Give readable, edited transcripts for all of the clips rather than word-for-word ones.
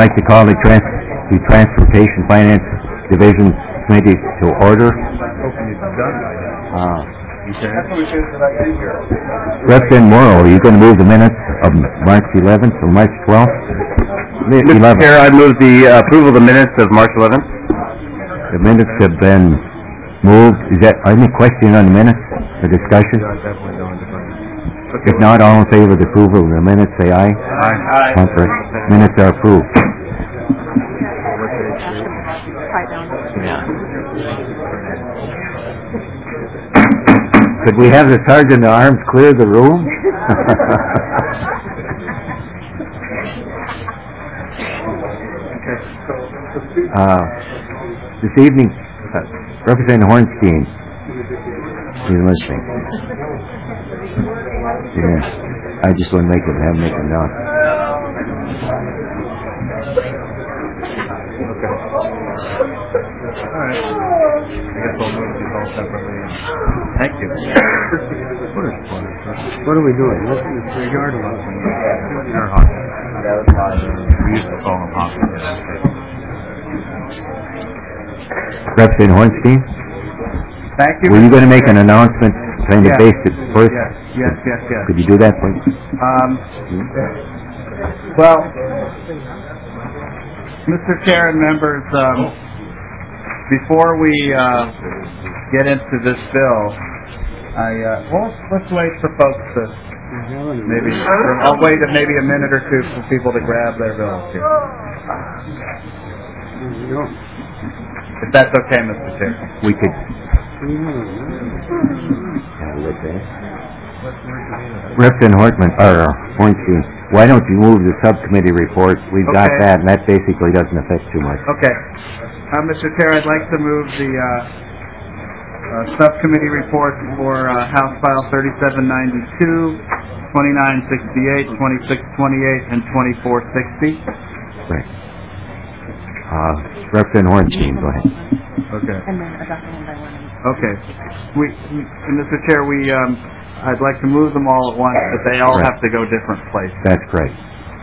like to call the Transportation Finance Division Committee to order. Representative Morrow, are you going to move the minutes of March 11th or March 12th? Mr. Chair, I move the approval of the minutes of March 11th. The minutes have been moved. Is there any question on the minutes or discussion? If not, all in favor of the approval of the minutes, say aye. Aye. Contrary. Minutes are approved. Could we have the Sergeant at Arms clear the room? This evening, Representative Hornstein is listening. Yeah, I just want to make him known. Okay. All right. I guess I'll move these all separately. Thank you. What are we doing? Yard election. Air hockey. We used to call them hockey. Representative Hornstein? Thank you. Were you going to make an announcement trying to base it first? Yes. Could you do that, please? Well, Mr. Chair and members, before we get into this bill, let's wait for folks to I'll wait maybe a minute or two for people to grab their bills here. If that's okay, Mr. Chair. We could. Representative Hornstein, why don't you move the subcommittee report? We've got that, and that basically doesn't affect too much. Okay. Mr. Chair, I'd like to move the subcommittee report for House File 3792, 2968, 2628, and 2460. Right. Representative Hornstein, go ahead. Okay. And then adopt one by one. Okay. Mr. Chair, I'd like to move them all at once, but they all have to go different places. That's correct.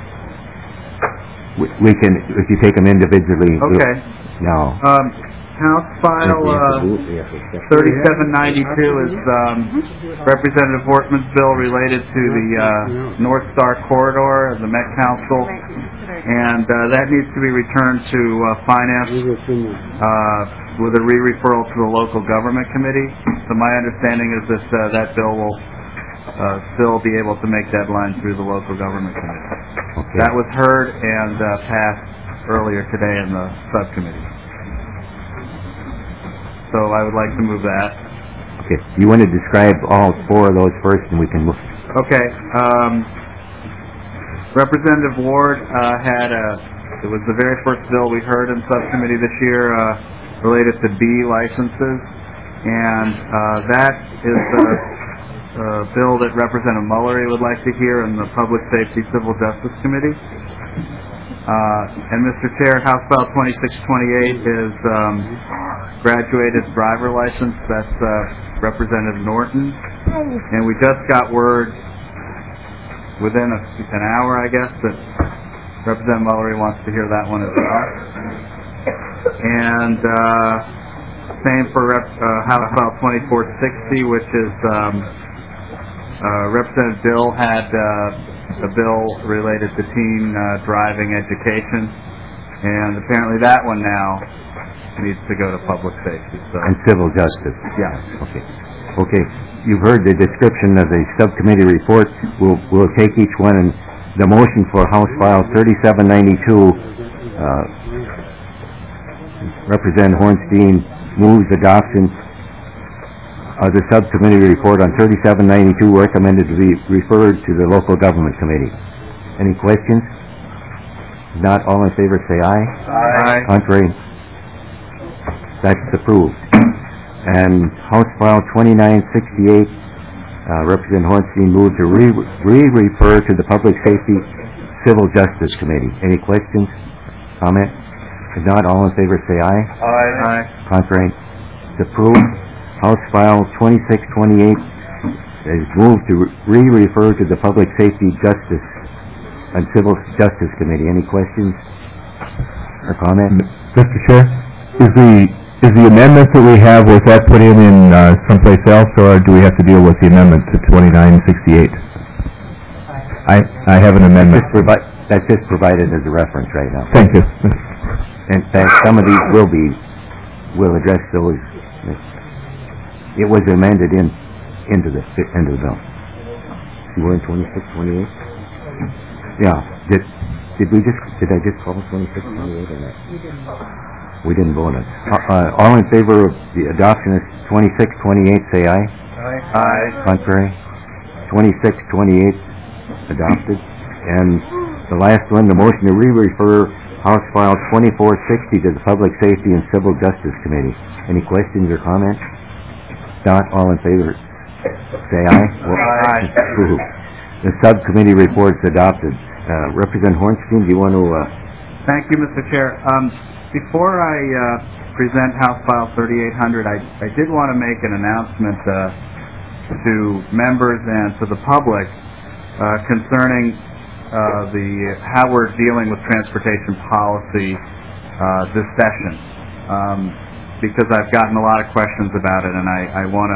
We can, if you take them individually. Okay. No. House File 3792 is Representative Workman's bill related to the North Star Corridor of the Met Council, and that needs to be returned to Finance with a re-referral to the Local Government Committee. So my understanding is that that bill will still be able to make deadlines through the Local Government Committee. Okay. That was heard and passed earlier today in the subcommittee. So I would like to move that. Okay. You want to describe all four of those first, and we can move. Okay. Representative Ward it was the very first bill we heard in subcommittee this year related to B licenses, and that is the bill that Representative Mullery would like to hear in the Public Safety Civil Justice Committee. And Mr. Chair, House File 2628 is graduated driver license. That's Representative Norton. And we just got word within an hour, I guess, that Representative Mullery wants to hear that one as well. And same for House File 2460, which is Representative Dill had a bill related to teen driving education, and apparently that one now needs to go to public safety. So. And civil justice. Yeah. Okay. You've heard the description of the subcommittee report. We'll take each one, and the motion for House File 3792. Representative Hornstein moves adoption of the subcommittee report on 3792, recommended to be referred to the Local Government Committee. Any questions? If not, all in favor say aye. Aye. Contrary? That's approved. And House File 2968, Representative Hornstein moved to re-refer to the Public Safety Civil Justice Committee. Any questions? Comment? If not, all in favor say aye. Aye. Contrary? It's approved. House File 2628 is moved to re-refer to the Public Safety Justice and Civil Justice Committee. Any questions? or comment? Mr. Chair, is the amendment that we have, was that put in someplace else, or do we have to deal with the amendment to 2968? I have an amendment. That's just provided as a reference right now. Thank you. In fact, some of these will address those. It was amended into the bill. You were in 2628? Yeah. Did I just call 2628 or not? We didn't vote on it. All in favor of the adoption of 2628, say aye. Aye. Contrary? 2628 adopted. And the last one, the motion to re-refer House File 2460 to the Public Safety and Civil Justice Committee. Any questions or comments? Not all in favor, say aye. Aye. Approved. The subcommittee report's adopted. Representative Hornstein, do you want to... Thank you, Mr. Chair. Before I present House File 3800, I did want to make an announcement to members and to the public concerning how we're dealing with transportation policy this session, because I've gotten a lot of questions about it, and I want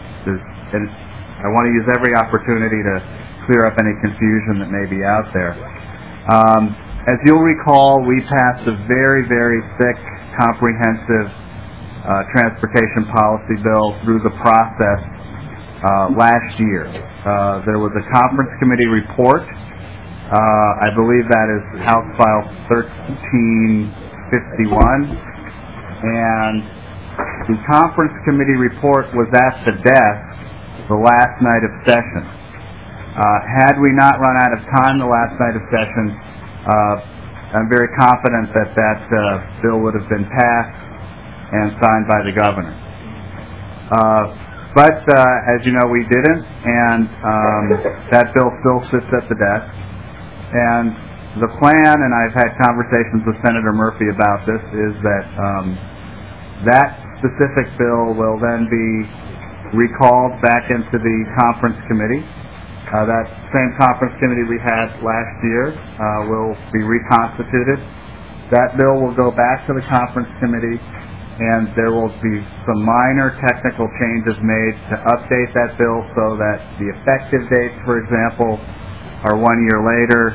to use every opportunity to clear up any confusion that may be out there. As you'll recall, we passed a very, very thick, comprehensive transportation policy bill through the process last year. There was a conference committee report. I believe that is House File 1351. And the conference committee report was at the desk the last night of session. Had we not run out of time the last night of session, I'm very confident that bill would have been passed and signed by the governor. But as you know, we didn't, and that bill still sits at the desk. And the plan, and I've had conversations with Senator Murphy about this, is that that specific bill will then be recalled back into the conference committee. That same conference committee we had last year will be reconstituted. That bill will go back to the conference committee, and there will be some minor technical changes made to update that bill so that the effective dates, for example, are 1 year later.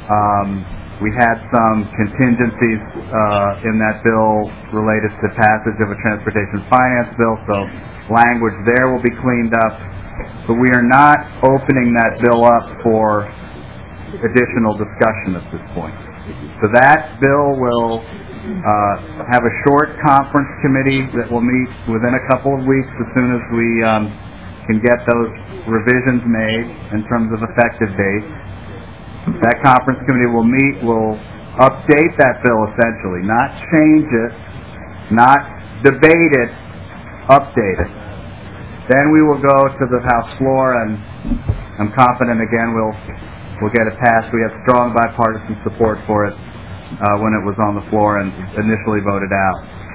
We had some contingencies in that bill related to passage of a transportation finance bill, so language there will be cleaned up. But we are not opening that bill up for additional discussion at this point. So that bill will have a short conference committee that will meet within a couple of weeks as soon as we can get those revisions made in terms of effective dates. That conference committee will meet, will update that bill essentially, not change it, not debate it, update it. Then we will go to the House floor, and I'm confident again we'll get it passed. We have strong bipartisan support for it when it was on the floor and initially voted out.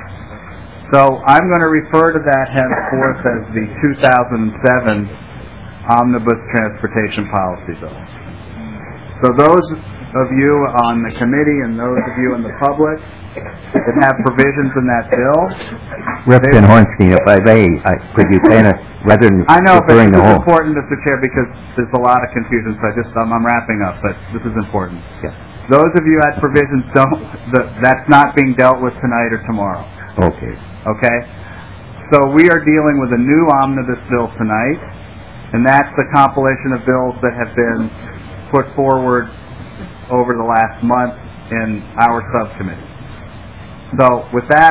So I'm going to refer to that henceforth as the 2007 Omnibus Transportation Policy Bill. So those of you on the committee and those of you in the public that have provisions in that bill. Representative Hornstein, if I may, could you kind of, rather than I know, but this the is whole... important, Mr. Chair, because there's a lot of confusion, so I'm wrapping up, but this is important. Yeah. Those of you at provisions that's not being dealt with tonight or tomorrow. Okay. Okay? So we are dealing with a new omnibus bill tonight, and that's the compilation of bills that have been put forward over the last month in our subcommittee. So with that,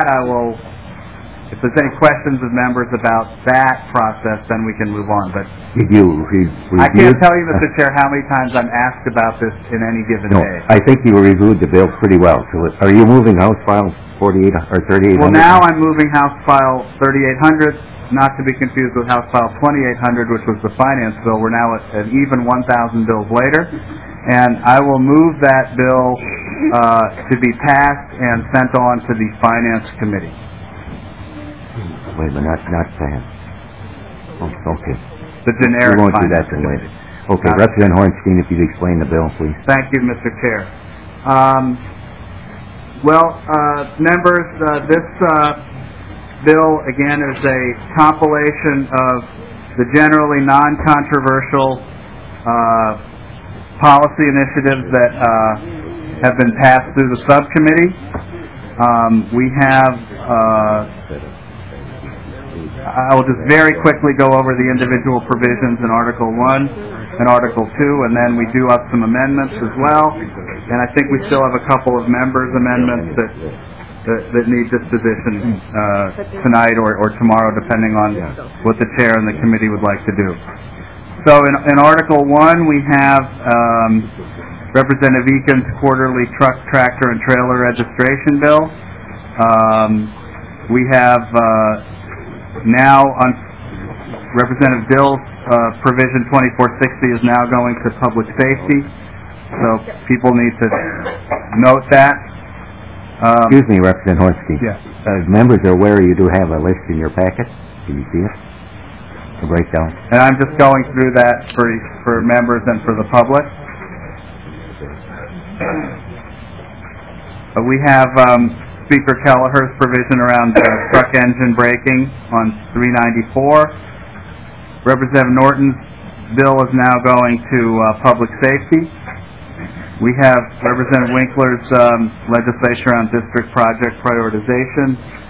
if there's any questions of members about that process, then we can move on. But Did you review? I can't tell you, Mr. Chair, how many times I'm asked about this in any given day. I think you reviewed the bill pretty well. So are you moving House File 48 or 3800? Well, now I'm moving House File 3800, not to be confused with House File 2800, which was the finance bill. We're now at an even 1,000 bills later. And I will move that bill to be passed and sent on to the Finance Committee. Wait a minute, not passed. Oh, okay. The generic We won't do that Finance till later. Committee. Okay, Representative Hornstein, if you'd explain the bill, please. Thank you, Mr. Chair. Well, members, this bill, again, is a compilation of the generally non-controversial policy initiatives that have been passed through the subcommittee. We have, I will just very quickly go over the individual provisions in Article 1 and Article 2, and then we do have some amendments as well. And I think we still have a couple of members' amendments that need disposition tonight or tomorrow, depending on what the chair and the committee would like to do. So in Article 1, we have Representative Eakin's quarterly truck, tractor, and trailer registration bill. We have now on Representative Dill's provision 2460 is now going to public safety. So people need to note that. Excuse me, Representative Hornstein. Yes. Members are aware you do have a list in your packet. Can you see it? A breakdown. And I'm just going through that for members and for the public. We have Speaker Kelleher's provision around truck engine braking on 394. Representative Norton's bill is now going to public safety. We have Representative Winkler's legislation around district project prioritization.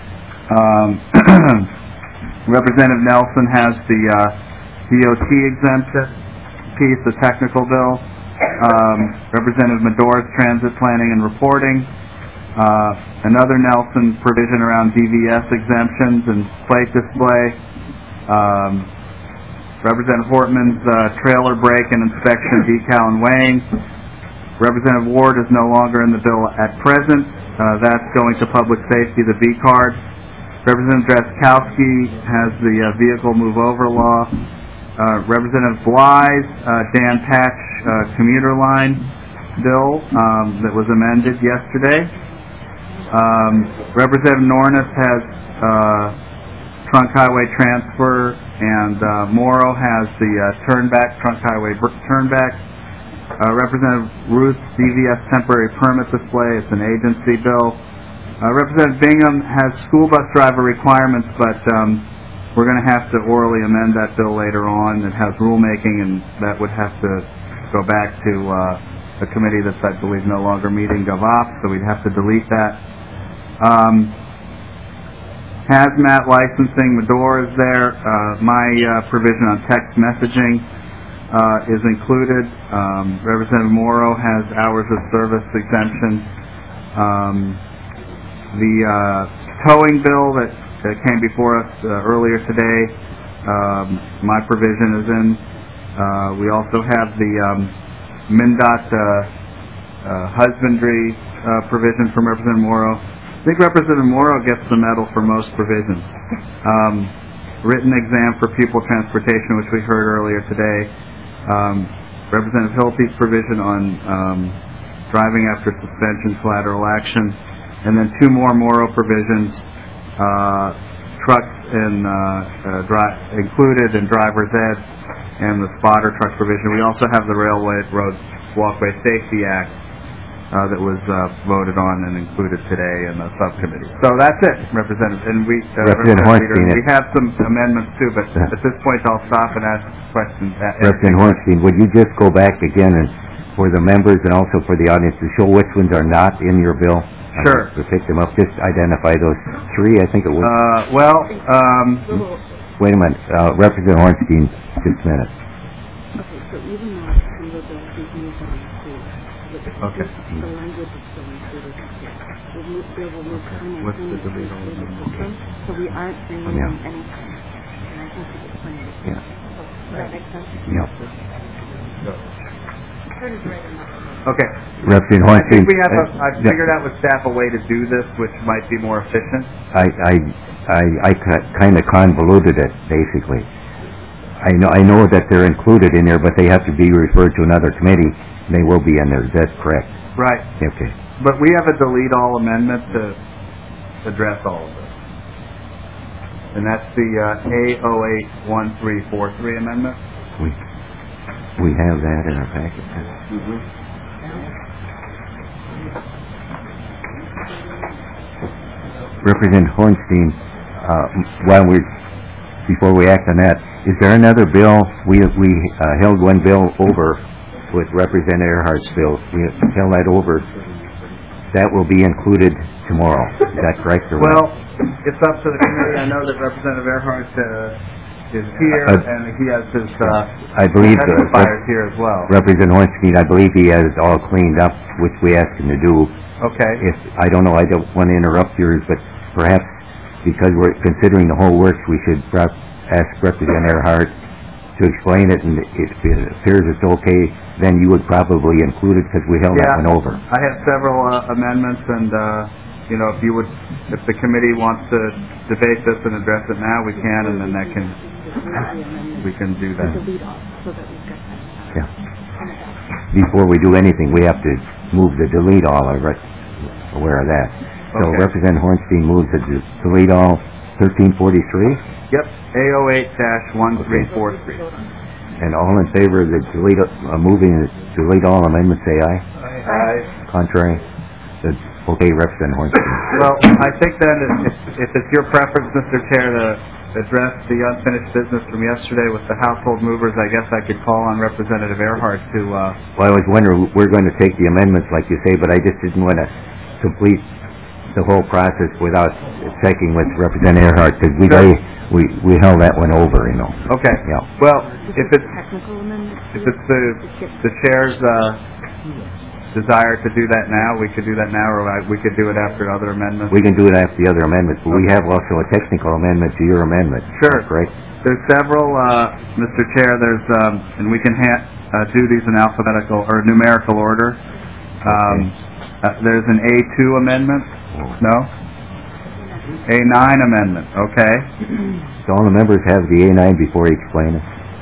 Representative Nelson has the DOT exemption piece, the technical bill. Representative Medora's transit planning and reporting. Another Nelson provision around DVS exemptions and plate display. Representative Hortman's trailer brake and inspection, decal and weighing. Representative Ward is no longer in the bill at present. That's going to public safety, the V card. Representative Drazkowski has the vehicle move over law. Representative Bly's Dan Patch commuter line bill that was amended yesterday. Representative Nornis has trunk highway transfer, and Morrow has the trunk highway turnback. Representative Ruth's DVS temporary permit display. It's an agency bill. Representative Bingham has school bus driver requirements, but we're going to have to orally amend that bill later on. It has rulemaking, and that would have to go back to a committee that's, I believe, no longer meeting, GovOps, so we'd have to delete that. Hazmat licensing, Medora is there. My provision on text messaging is included. Representative Morrow has hours of service exemption. The towing bill that came before us earlier today, my provision is in. We also have the MnDOT husbandry provision from Representative Morrow. I think Representative Morrow gets the medal for most provisions. Written exam for pupil transportation, which we heard earlier today. Representative Hilty's provision on driving after suspension, collateral action. And then two more Morrow provisions, trucks and included in driver's ed, and the spotter truck provision. We also have the Railway Road Walkway Safety Act that was voted on and included today in the subcommittee. So that's it, Representative. And Representative Hornstein, we have some amendments too, but at this point I'll stop and ask questions. Representative Hornstein, would you just go back again and for the members and also for the audience to show which ones are not in your bill? Sure. To pick them up, just identify those three, I think it was. Wait a minute. Representative Hornstein, just a minute. Okay, so even though some of the bills we've moved on to, Okay. the language is still included. They will move What's the delete all of them? So we aren't bringing in anything. And I think it's funny. Yeah. Does that make sense? Yeah. Okay. Representative Hornstein. I've figured out with staff a way to do this, which might be more efficient. I kind of convoluted it, basically. I know that they're included in there, but they have to be referred to another committee. They will be in there. Is that correct? Right. Okay. But we have a delete all amendment to address all of this. And that's the A081343 amendment. We have that in our packet. Mm-hmm. Representative Hornstein, before we act on that, is there another bill? We held one bill over with Representative Earhart's bill. We held that over. That will be included tomorrow. Is that correct or Well, it's up to the committee. I know that Representative Earhart is here, and he has his I believe testifiers here as well. Representative Hornstein, I believe he has it all cleaned up, which we asked him to do. Okay. I don't know, I don't want to interrupt yours, but perhaps because we're considering the whole works, we should ask Representative Earhart to explain it, and if it appears it's okay, then you would probably include it because we held that one over. I have several amendments, and if the committee wants to debate this and address it now, we can, and then we can do that. Yeah. Before we do anything, we have to move the delete all. I'm aware of that. So Okay. Representative Hornstein moves to delete all 1343, Yep, A08-1343. and all in favor of the moving the delete all amendment, say aye. Aye. Contrary? Okay, Representative Hornstein. Well, I think then if it's your preference, Mr. Chair, to address the unfinished business from yesterday with the household movers, I guess I could call on Representative Earhart to... Well, I was wondering, we're going to take the amendments like you say, but I just didn't want to complete the whole process without checking with Representative Earhart, because we held that one over, you know. Okay. Yeah. Well, if it's Technical amendment. the chair's desire to do that now, we could do that now, or we could do it after other amendments. We can do it after the other amendments, but we have also a technical amendment to your amendment. Sure. Right? There's several, Mr. Chair. There's, and we can do these in alphabetical or numerical order. There's an A2 amendment. No? A9 amendment. Okay. So all the members have the A9 before you explain it.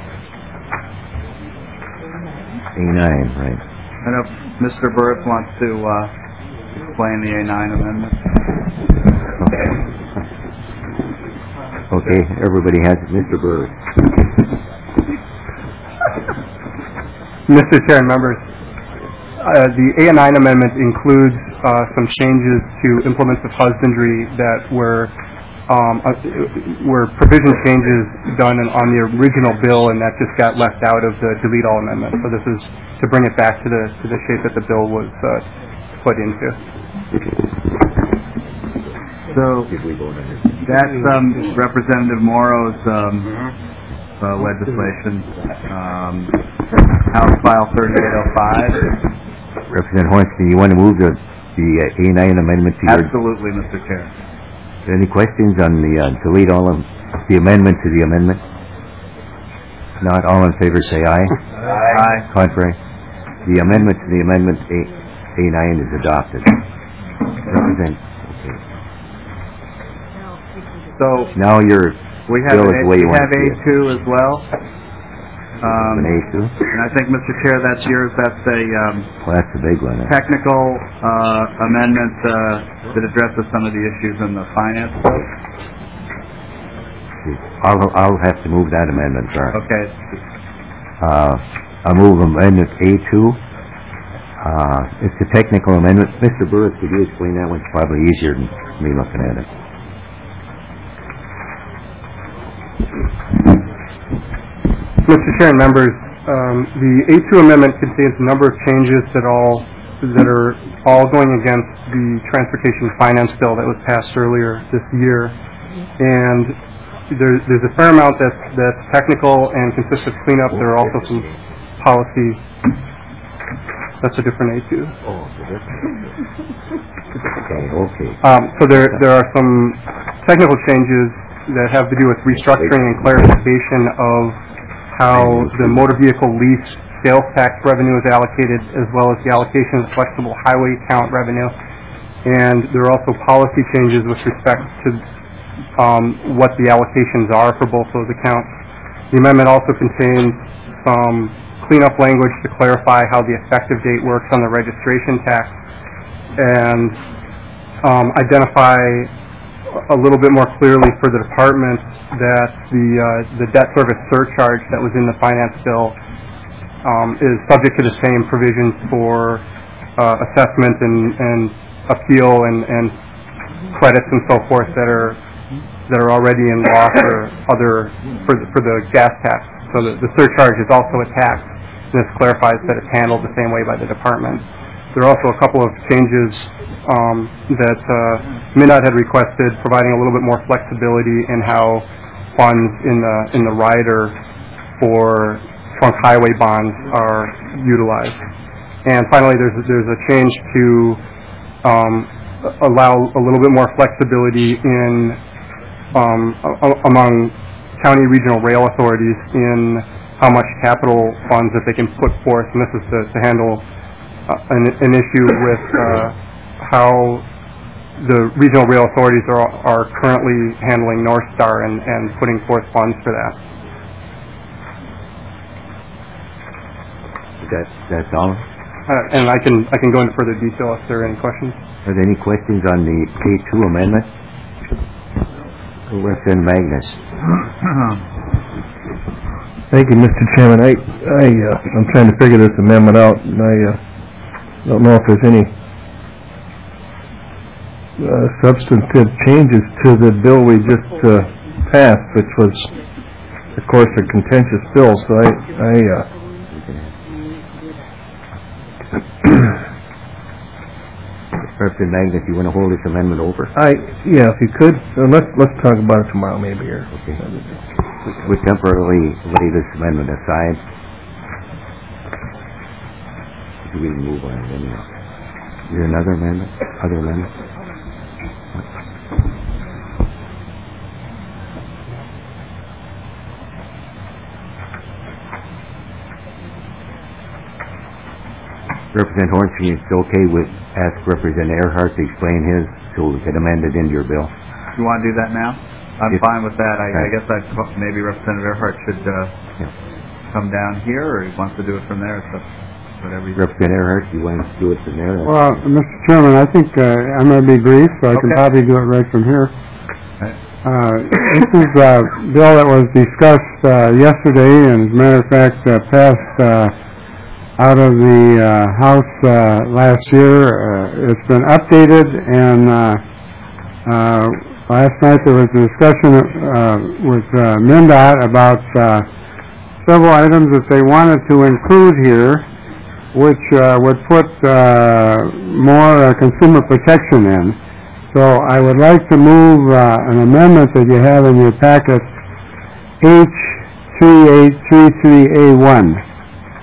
A9, right. I know Mr. Burris wants to explain the A9 amendment. Okay, everybody has it. Mr. Burris. Mr. Chair and members, the A9 amendment includes some changes to implements of husbandry that were provision changes done on the original bill, and that just got left out of the delete all amendment. So this is to bring it back to the shape that the bill was put into. So that's Representative Morrow's legislation, House File 3805. Representative Hornstein, you want to move the A9 amendment to your... Absolutely, Mr. Chair. Any questions on the delete all of the amendment to the amendment? Not all in favor, say aye. Aye. Contrary? The amendment to the amendment A9 is adopted. Okay. So Now your we have bill is the way you want to see it. A2 as well. An A2? And I think, Mr. Chair, that's yours. That's a Well, that's the big one. technical amendment that addresses some of the issues in the finance bill. I'll have to move that amendment, sir. Okay. I'll move amendment A2. It's a technical amendment. Mr. Burris, could you explain that one? It's probably easier than me looking at it. Mr. Chair and members, the A2 amendment contains a number of changes that are all going against the transportation finance bill that was passed earlier this year, and there's a fair amount that's technical and consists of cleanup. There are also some policy. That's a different A2. Okay. So there are some technical changes that have to do with restructuring and clarification of how the motor vehicle lease sales tax revenue is allocated, as well as the allocation of flexible highway account revenue. And there are also policy changes with respect to what the allocations are for both those accounts. The amendment also contains some cleanup language to clarify how the effective date works on the registration tax, and identify a little bit more clearly for the department that the debt service surcharge that was in the finance bill is subject to the same provisions for assessment and appeal and credits and so forth that are already in law for the gas tax. So the surcharge is also a tax. This clarifies that it's handled the same way by the department. There are also a couple of changes that MnDOT had requested, providing a little bit more flexibility in how funds in the rider for trunk highway bonds are utilized. And finally, there's a change to allow a little bit more flexibility in among county regional rail authorities in how much capital funds that they can put forth, and this is to handle an issue with how the regional rail authorities are currently handling North Star and putting forth funds for that. That's all? And I can go into further detail if there are any questions. Are there any questions on the K2 amendment? Representative Magnus. Thank you, Mr. Chairman. I'm trying to figure this amendment out, and I don't know if there's any substantive changes to the bill we just passed, which was, of course, a contentious bill. So Representative Magnus, you want to hold this amendment over? Yeah, if you could. Let's talk about it tomorrow, maybe. Here. Okay. We temporarily lay this amendment aside. We can move on it anyhow. Is there another amendment? Other amendment? Representative Hornstein, it's okay with ask Representative Earhart to explain his so we can amend it into your bill. You want to do that now? I'm fine with that. I guess maybe Representative Earhart should come down here, or he wants to do it from there. So whatever. Representative Earhart, you want to do it from there? Well, Mr. Chairman, I think I'm going to be brief, so I can probably do it right from here. This is a bill that was discussed yesterday, and as a matter of fact, passed out of the House last year. It's been updated, and last night there was a discussion with MnDOT about several items that they wanted to include here, which would put more consumer protection in. So I would like to move an amendment that you have in your packet, H3833A1.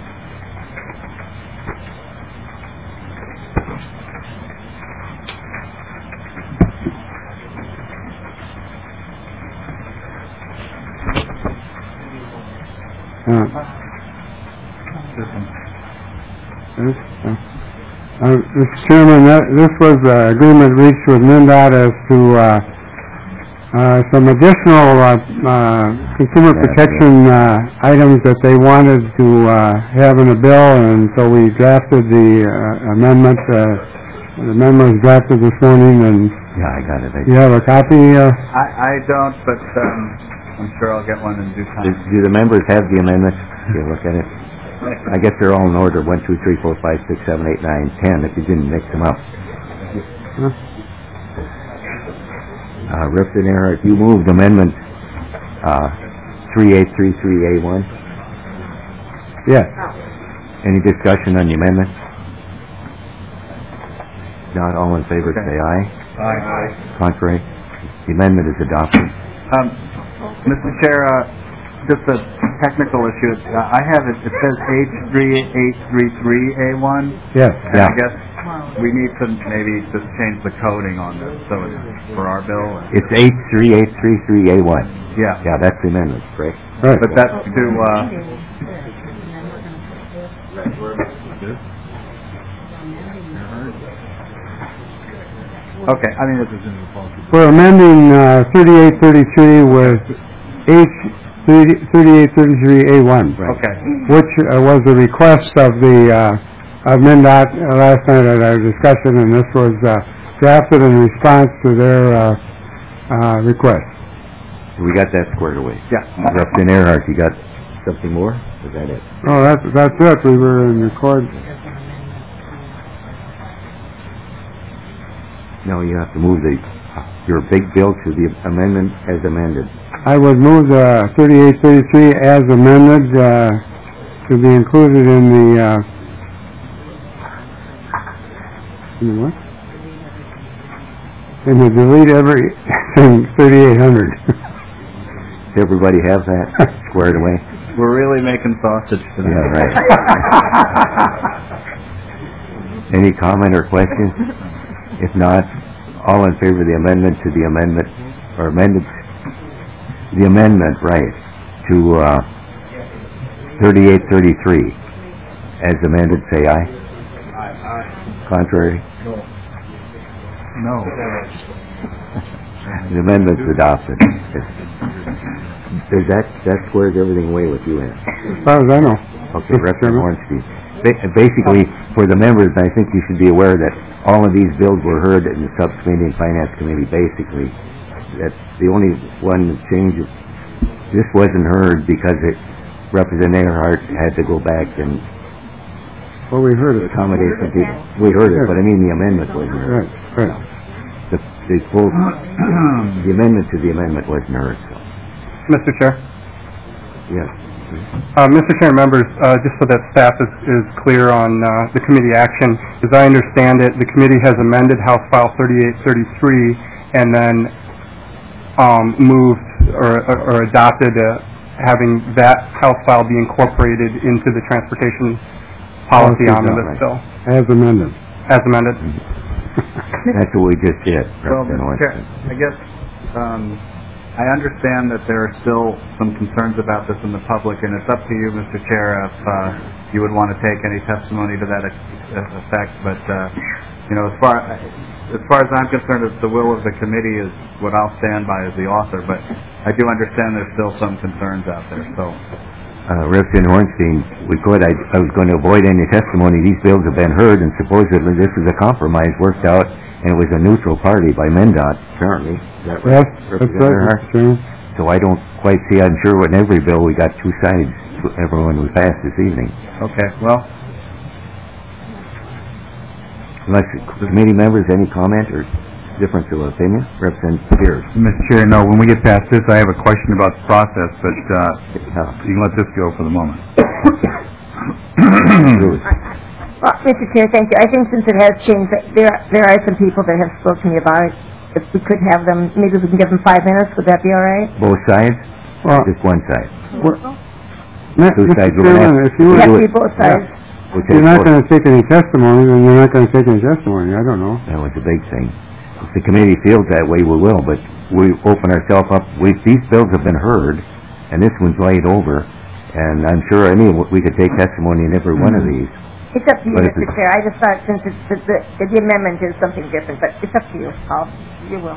Mr. Chairman, this was an agreement reached with MnDOT as to some additional consumer protection items that they wanted to have in the bill, and so we drafted the amendment. The amendment was drafted this morning, and yeah, I got it. You have a copy? I don't, but I'm sure I'll get one in due time. Do the members have the amendment? You look at it. I guess they're all in order, 1, 2, 3, 4, 5, 6, 7, 8, 9, 10, if you didn't mix them up. Representative Earhart, you moved amendment 3833A1? Yes. Any discussion on the amendment? Not all in favor, say aye. Aye. Contrary? The amendment is adopted. Mr. Chair, just a technical issue. I have it. It says H3833A1. Yes. Yeah. I guess we need to maybe just change the coding on this so it's for our bill. It's H3833A1. Yeah. Yeah, that's the amendment, correct? Right. But that's to okay. I mean, this is in the policy. We're amending 3833 with H3833A1. Right. Okay. Which was the request of the MnDOT last night at our discussion, and this was drafted in response to their request. We got that squared away. Yeah. Representative Earhart, you got something more? Is that it? Oh, that's it. We were in record. No, you have to move the your big bill to the amendment as amended. I would move 3833 as amended to be included in the what? And to delete everything 3800. Does everybody have that squared away? We're really making sausage today. Yeah, right. Any comment or questions? If not, all in favor of the amendment to the amendment, or amended, the amendment, right, to 3833 as amended, say aye. Aye. Contrary? No. The amendment's adopted. Does that squares everything away with you, Ann? As far as I know. Okay, Representative Hornstein. Basically, for the members, I think you should be aware that all of these bills were heard in the Subcommittee and Finance Committee, basically. That's the only one change. This wasn't heard because Representative Earhart had to go back and Well, we heard it. accommodate some people. We heard it, but I mean the amendment wasn't heard. Right. The amendment to the amendment wasn't heard, so, Mr. Chair. yes. Mr. Chair, members, just so that staff is clear on the committee action, as I understand it, the committee has amended House File 3833 and then moved or adopted having that House file be incorporated into the Transportation Policy Omnibus Bill. As amended. As amended. That's what we just did, Well, Representative Chair, Hornstein. I guess I understand that there are still some concerns about this in the public, and it's up to you, Mr. Chair, if you would want to take any testimony to that effect. But you know, as far as I'm concerned, it's the will of the committee is what I'll stand by as the author. But I do understand there's still some concerns out there. So, Representative Hornstein, I was going to avoid any testimony. These bills have been heard, and supposedly this is a compromise worked out, and it was a neutral party by MnDOT, apparently. Is that right, Yes, that's Representative right. Earhart? Sure. So I don't quite see, I'm sure in every bill we got two sides to everyone we passed this evening. okay, well, Unless committee members, any comment or difference of opinion? Representative Pierce. Mr. Chair, no, when we get past this, I have a question about the process, but you can let this go for the moment. Bruce. Well, Mr. Chair, thank you. I think since it has changed, there are some people that have spoken to me about it. If we could have them, maybe we can give them 5 minutes. Would that be all right? Both sides? Well, Just one side? Mr. sides, we're gonna Chairman, have- if you It has do to be it. both sides. We'll If you're take not both. going to take any testimony, then you're not going to take any testimony. I don't know. That was a big thing. If the committee feels that way, we will, but we open ourselves up. These bills have been heard, and this one's laid over, and I'm sure we could take testimony in every one of these. It's up to you, But if Mr. Chair. I just thought since the amendment is something different, but it's up to you, Paul. You will.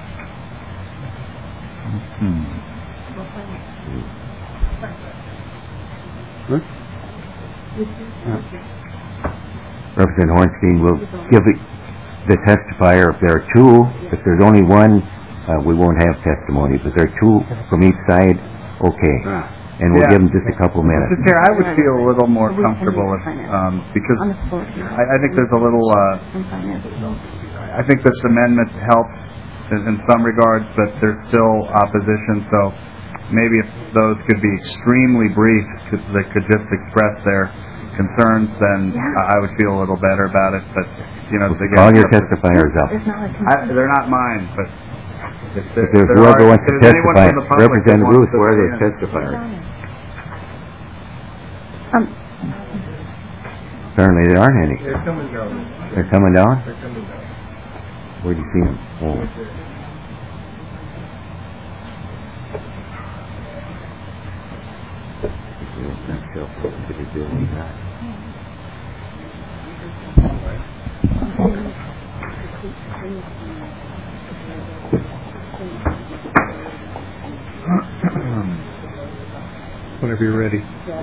Representative Hornstein will give the testifier, if there are two, if there's only one, we won't have testimony. But if there are two from each side, okay. And we'll Yeah. give them just a couple minutes. Mr. Chair, I would feel a little more comfortable if, because On the floor here. I think there's a little, On finance. I think this amendment helps in some regards, but there's still opposition, so maybe if those could be extremely brief, they could just express their concerns, then I would feel a little better about it, but, you know, again... All your testifiers up. There's not like they're not mine, but... If If there's whoever wants to if there's anyone testify, from the public that Representative wants Ruth, to where are weigh those in. testifiers? Um, Apparently there aren't any. They're coming down. They're coming down? They're coming down. Where'd you see them? Oh. Whenever you're ready.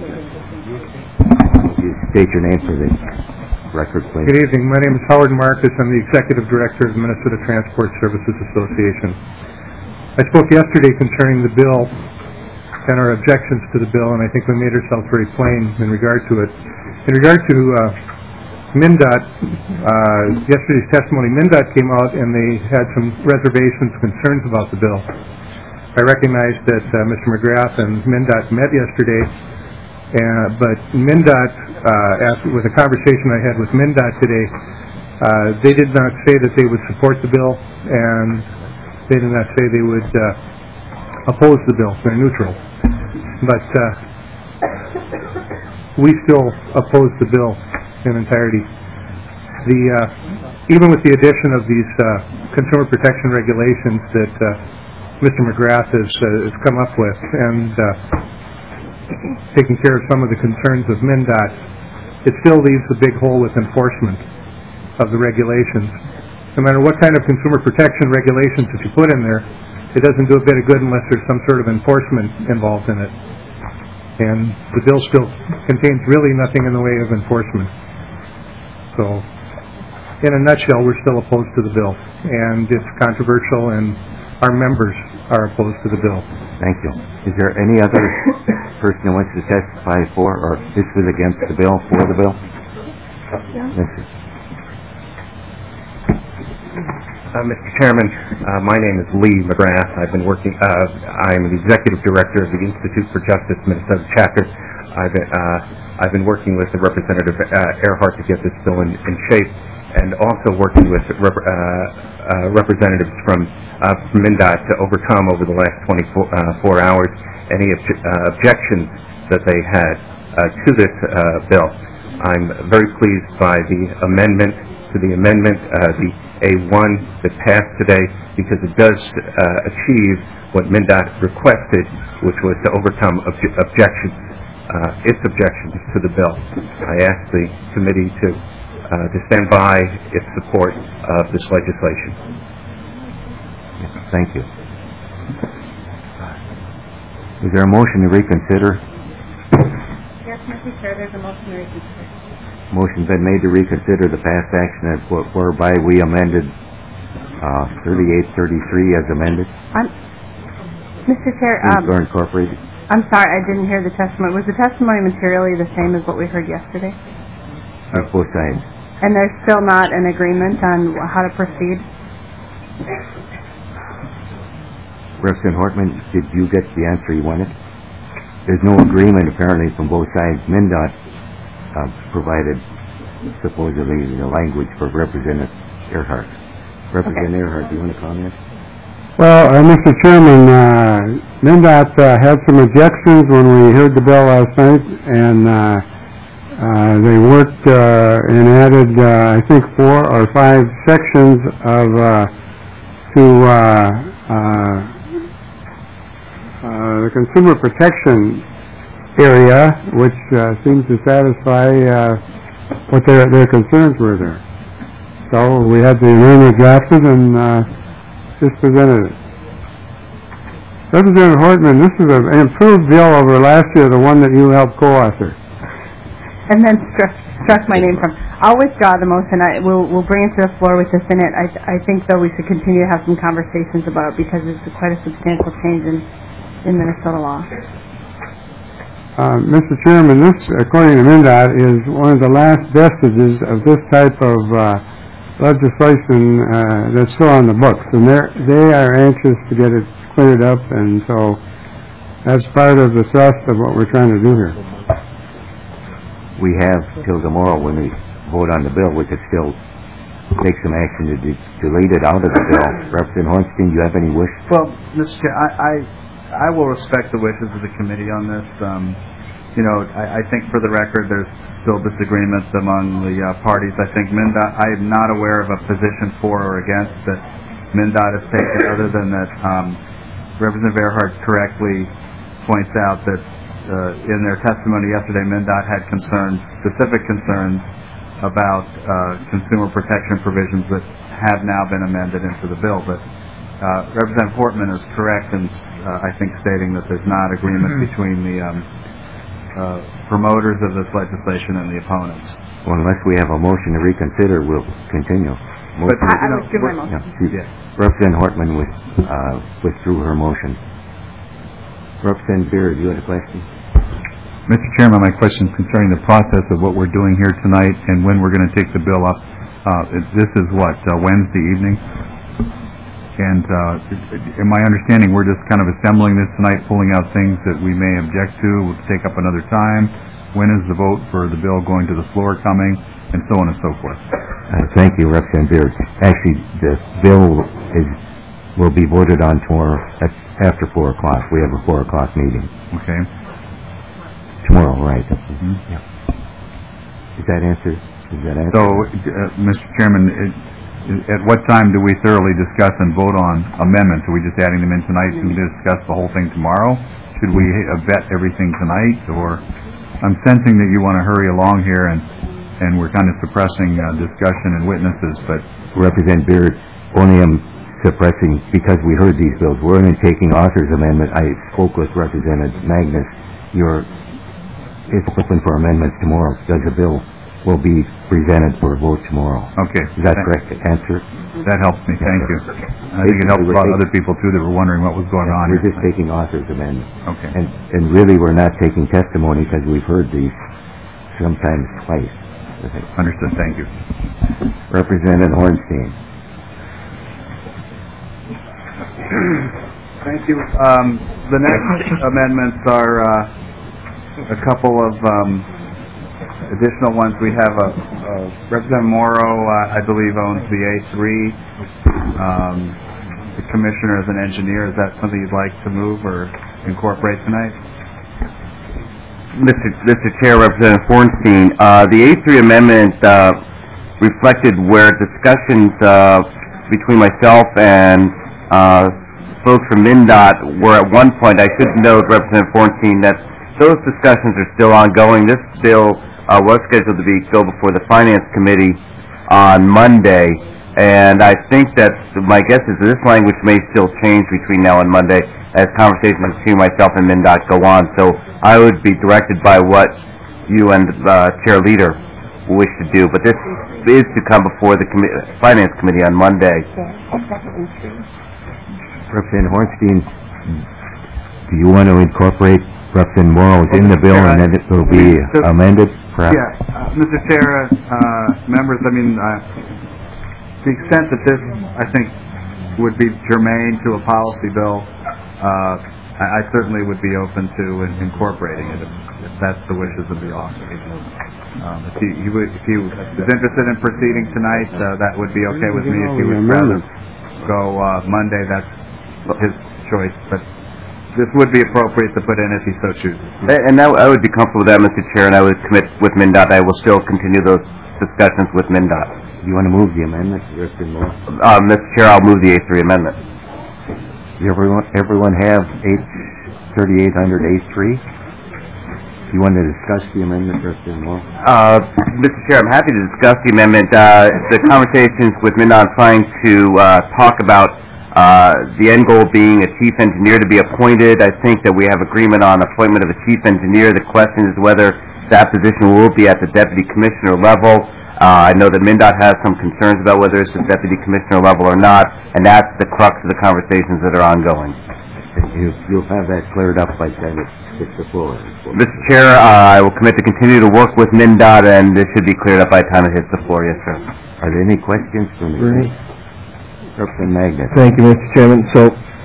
You state your name for the record, please. Good evening. My name is Howard Marcus. I'm the Executive Director of the Minnesota Transport Services Association. I spoke yesterday concerning the bill and our objections to the bill, and I think we made ourselves very plain in regard to it. In regard to MnDOT, yesterday's testimony, MnDOT came out and they had some reservations, concerns about the bill. I recognize that Mr. McGrath and MnDOT met yesterday, but MnDOT, with a conversation I had with MnDOT today, they did not say that they would support the bill, and they did not say they would oppose the bill. They're neutral. But we still oppose the bill in entirety. Even with the addition of these consumer protection regulations that Mr. McGrath has come up with, and taking care of some of the concerns of MnDOT, it still leaves a big hole with enforcement of the regulations. No matter what kind of consumer protection regulations that you put in there, it doesn't do a bit of good unless there's some sort of enforcement involved in it. And the bill still contains really nothing in the way of enforcement. So, in a nutshell, we're still opposed to the bill, and it's controversial, and our members are opposed to the bill. Thank you. Is there any other person who wants to testify for or this is against the bill, for the bill? Yes, sir. Mr. Chairman, my name is Lee McGrath. I've been working, I'm the Executive Director of the Institute for Justice Minnesota chapter. I've been working with Representative Earhart to get this bill in shape, and also working with representatives from MnDOT to overcome over the last 24 hours any objections that they had to this bill. I'm very pleased by the amendment, the A1 that passed today, because it does achieve what MnDOT requested, which was to overcome its objections to the bill. I ask the committee to stand by its support of this legislation. Thank you. Is there a motion to reconsider? Yes, Mr. Chair, there's a motion to reconsider. Motion's been made to reconsider the past action whereby we amended 3833 as amended. Mr. Chair, Or incorporated. I'm sorry, I didn't hear the testimony. Was the testimony materially the same as what we heard yesterday? Both sides. And there's still not an agreement on how to proceed? Representative Hortman, did you get the answer you wanted? There's no agreement apparently from both sides. MnDOT provided supposedly the language for Representative Earhart. Representative Earhart, do you want to comment? Well, Mr. Chairman, MnDOT had some objections when we heard the bill last night, and they worked and added, I think, 4 or 5 sections of the consumer protection area, which seems to satisfy what their concerns were there. So we had the amendment drafted and just presented it. Representative Hortman, this is an improved bill over last year, the one that you helped co-author. And then struck my name from. I'll withdraw the motion. We'll bring it to the floor with this in it. I think, though, we should continue to have some conversations about it because it's quite a substantial change in Minnesota law. Mr. Chairman, this, according to MnDOT, is one of the last vestiges of this type of legislation that's still on the books, and they are anxious to get it cleared up, and so that's part of the thrust of what we're trying to do here. We have till tomorrow when we vote on the bill, we could still take some action to delete it out of the bill. Representative Hornstein, do you have any wish? Well, Mr. Chair, I will respect the wishes of the committee on this. I think for the record there's still disagreements among the parties. I think MnDOT, I am not aware of a position for or against that MnDOT has taken, other than that Representative Earhart correctly points out that in their testimony yesterday, MnDOT had specific concerns about consumer protection provisions that have now been amended into the bill. But Representative Hortman is correct in, I think, stating that there's not agreement between the promoters of this legislation and the opponents. Well, unless we have a motion to reconsider, we'll continue. But I withdrew my motion. Yeah. Representative Hortman withdrew her motion. Representative Beard, you had a question? Mr. Chairman, my question is concerning the process of what we're doing here tonight and when we're going to take the bill up. This is what, Wednesday evening? And in my understanding, we're just kind of assembling this tonight, pulling out things that we may object to, we'll take up another time. When is the vote for the bill going to the floor coming, and so on and so forth? Thank you, Representative Beard. Actually, the bill will be voted on tomorrow after 4 o'clock. We have a 4 o'clock meeting. Okay. Tomorrow, right. Mm-hmm. Yeah. Does that answer? So, Mr. Chairman, at what time do we thoroughly discuss and vote on amendments? Are we just adding them in tonight to discuss the whole thing tomorrow? Should we vet everything tonight? Or I'm sensing that you want to hurry along here and we're kind of suppressing discussion and witnesses, but... Representative Beard, only am suppressing because we heard these bills. We're only taking author's amendment. I spoke with Representative Magnus. It's open for amendments tomorrow because the bill will be presented for a vote tomorrow. Okay. Is that correct answer? That helps me. Thank you. I think it helps a lot of other people, too, that were wondering what was going on. We're just taking author's amendment. Okay. And really, we're not taking testimony because we've heard these sometimes twice. Understood. Thank you. Representative Hornstein. Thank you. The next amendments are a couple of additional ones. We have Representative Morrow, I believe, owns the A3. The commissioner is an engineer. Is that something you'd like to move or incorporate tonight? Mr. Chair, Representative Hornstein, the A3 amendment reflected where discussions between myself and folks from MnDOT were at one point. I should note, Representative Hornstein, that those discussions are still ongoing. This bill was scheduled to be go before the Finance Committee on Monday, and I think that my guess is this language may still change between now and Monday as conversations between myself and MnDOT go on. So I would be directed by what you and Chair Leader wish to do. But this is to come before the Finance Committee on Monday. Representative Hornstein, do you want to incorporate Representative Morrow's in the bill and then it will be amended, perhaps? Yeah. Mr. Chair, members, I mean, to the extent that this, I think, would be germane to a policy bill, I certainly would be open to incorporating it if that's the wishes of the author. If he is interested in proceeding tonight, that would be okay with me. If he would rather go Monday, that's his choice. But this would be appropriate to put in if he so chooses. And I would be comfortable with that, Mr. Chair, and I would commit with MnDOT. I will still continue those discussions with MnDOT. You want to move the amendment, Representative Moore? Mr. Chair, I'll move the A3 amendment. Everyone have H3800 A3? You want to discuss the amendment, Representative Moore? Mr. Chair, I'm happy to discuss the amendment. The conversations with MnDOT trying to talk about the end goal being a chief engineer to be appointed. I think that we have agreement on appointment of a chief engineer. The question is whether that position will be at the deputy commissioner level. I know that MnDOT has some concerns about whether it's the deputy commissioner level or not, and that's the crux of the conversations that are ongoing. You'll have that cleared up by the time it hits the floor. Mr. Chair, I will commit to continue to work with MnDOT, and this should be cleared up by the time it hits the floor. Yes, sir. Are there any questions from the Representative Magnus? Thank you, Mr. Chairman. So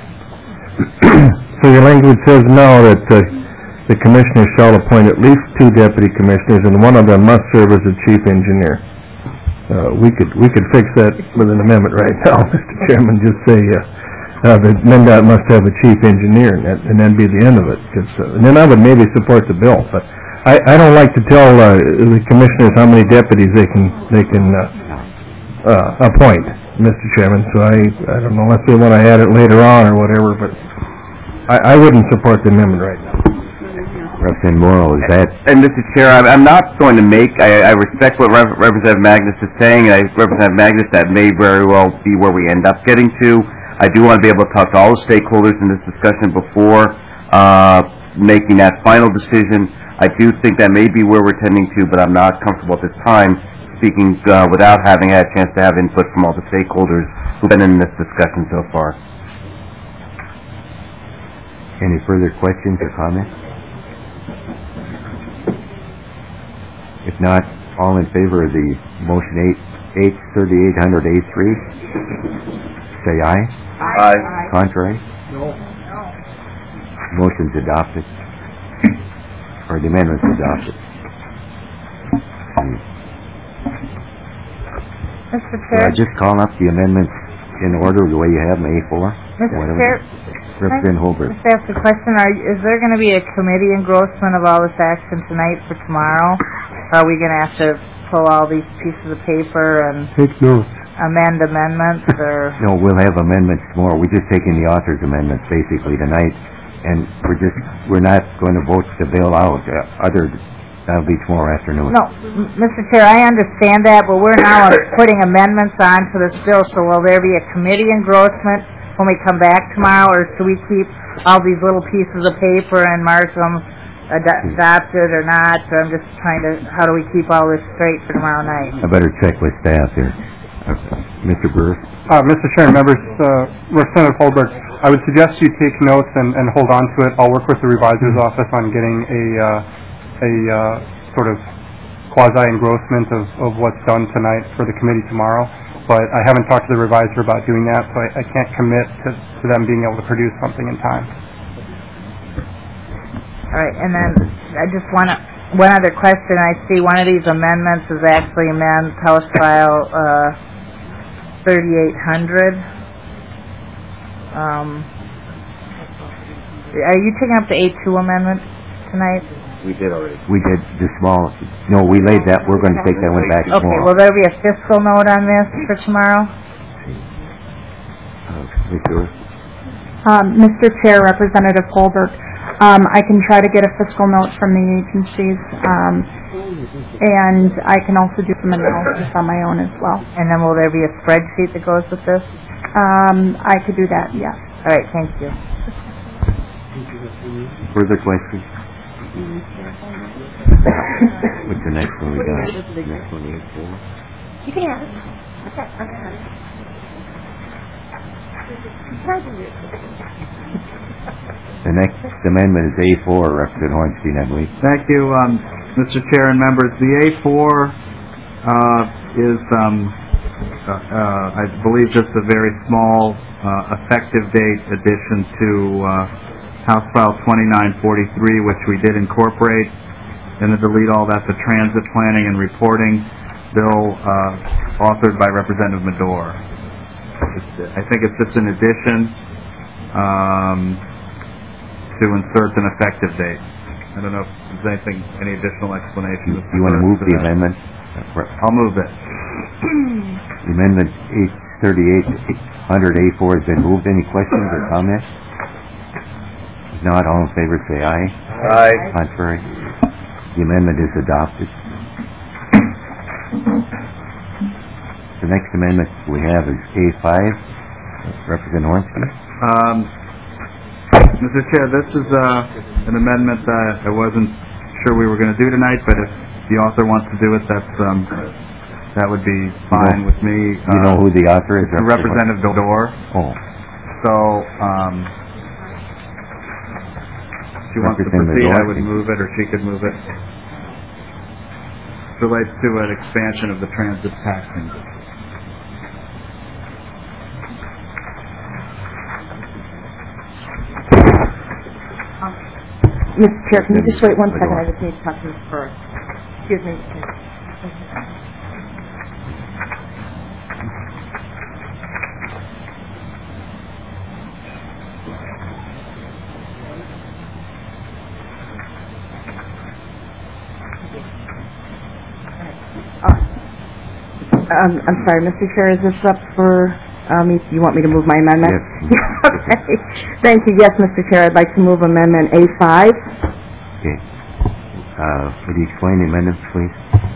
your language says now that the commissioner shall appoint at least 2 deputy commissioners, and one of them must serve as the chief engineer. We could fix that with an amendment right now, Mr. Chairman. Just say that MnDOT must have a chief engineer, and then be the end of it. And then I would maybe support the bill. But I don't like to tell the commissioners how many deputies they can appoint, Mr. Chairman. So I don't know if they want to add it later on or whatever, but I wouldn't support the amendment right now. Representative Morrow, is that... And Mr. Chair, I'm not going to make... I respect what Representative Magnus is saying, and Representative Magnus, that may very well be where we end up getting to. I do want to be able to talk to all the stakeholders in this discussion before making that final decision. I do think that may be where we're tending to, but I'm not comfortable at this time speaking without having had a chance to have input from all the stakeholders who've been in this discussion so far. Any further questions or comments? If not, all in favor of the motion 3800 A3, say aye. Aye. Contrary? No. Motion's adopted. Or the amendment's adopted. Mr. Chair? Just call up the amendments in order the way you have them, A4. Mr. whatever. Chair? Representative Holbert. Just ask a question. Is there going to be a committee engrossment of all this action tonight for tomorrow? Are we going to have to pull all these pieces of paper and Take notes. amend amendments, or? No, we'll have amendments tomorrow. We're just taking the author's amendments basically tonight, and we're not going to vote the bill out. That'll be tomorrow afternoon. No, Mr. Chair, I understand that, but we're now putting amendments on to this bill, so will there be a committee engrossment when we come back tomorrow, or should we keep all these little pieces of paper and mark them adopted or not? So I'm just trying to, how do we keep all this straight for tomorrow night? I better check with staff here. Mr. Burr? Mr. Chair, members, Representative Holbert, I would suggest you take notes and hold on to it. I'll work with the revisor's office on getting a sort of quasi-engrossment of what's done tonight for the committee tomorrow. But I haven't talked to the revisor about doing that, so I can't commit to them being able to produce something in time. All right, and then I just want one other question. I see one of these amendments is actually amends House File 3800. Are you taking up the A2 amendment tonight? We did already. We did the small, no, we laid that, we're going to take that one back Okay, tomorrow. will there be a fiscal note on this for tomorrow? Mr. Chair, Representative Holbert, I can try to get a fiscal note from the agencies, and I can also do some analysis on my own as well. And then will there be a spreadsheet that goes with this? I could do that, yes. All right, thank you. Further questions? What's the next one we got? Next one, A4. You can have it. Okay. The next amendment is A4, Representative Hornstein, I believe. Thank you, Mr. Chair and members. The A4 is, I believe, just a very small effective date addition to House File 2943, which we did incorporate, and to delete all that, the Transit Planning and Reporting Bill authored by Representative Madore. I think it's just an addition to insert an effective date. I don't know if there's any additional explanation. Do you want to move the amendment? I'll move it. The amendment 3800 A4 has been moved. Any questions or comments? If not, all in favor say aye. Aye. Contrary? The amendment is adopted. The next amendment we have is A5. Representative Hornstein. Mr. Chair, this is an amendment that I wasn't sure we were going to do tonight, but if the author wants to do it, that would be fine with me. You know who the author is? Representative Madore. Oh. So, if she wants to proceed, I would move it, or she could move it. It relates to an expansion of the transit taxing. Mr. Chair, can you just wait one second? I just need to talk to you first. Excuse me. I'm sorry, Mr. Chair, is this up for, you want me to move my amendment? Yes. Okay. Thank you. Yes, Mr. Chair, I'd like to move amendment A5. Okay. Would you explain the amendment, please?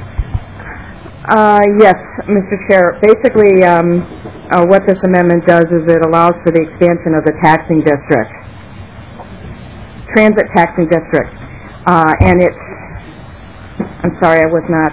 Yes, Mr. Chair. Basically, what this amendment does is it allows for the expansion of the taxing district, transit taxing district, and it's, I'm sorry, I was not,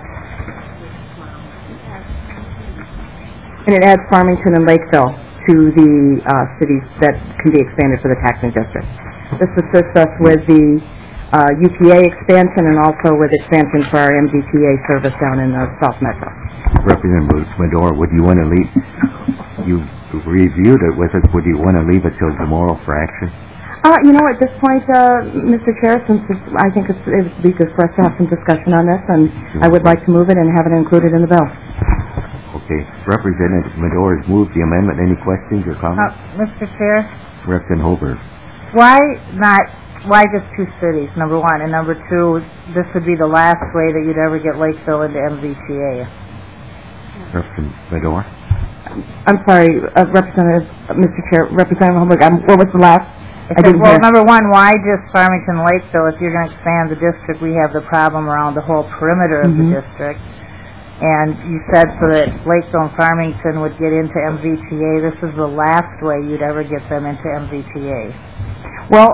and it adds Farmington and Lakeville to the cities that can be expanded for the taxing district. This assists us with the UPA expansion and also with expansion for our MDTA service down in South Metro. Representative Medora, would you want to leave, you reviewed it with us, would you want to leave it till tomorrow for action? You know, at this point, Mr. Chair, since I think it would be good for us to have some discussion on this, and I would like to move it and have it included in the bill. Okay. Representative Medora has moved the amendment. Any questions or comments? Mr. Chair? Representative Holberg. Why just two cities, number one? And number two, this would be the last way that you'd ever get Lakeville into MVTA. Representative Medora. I'm sorry, Mr. Chair, Representative Holberg, what was the last? Number one, why just Farmington Lakeville? If you're going to expand the district, we have the problem around the whole perimeter of the district. And you said so that Lakeville and Farmington would get into MVTA. This is the last way you'd ever get them into MVTA. Well,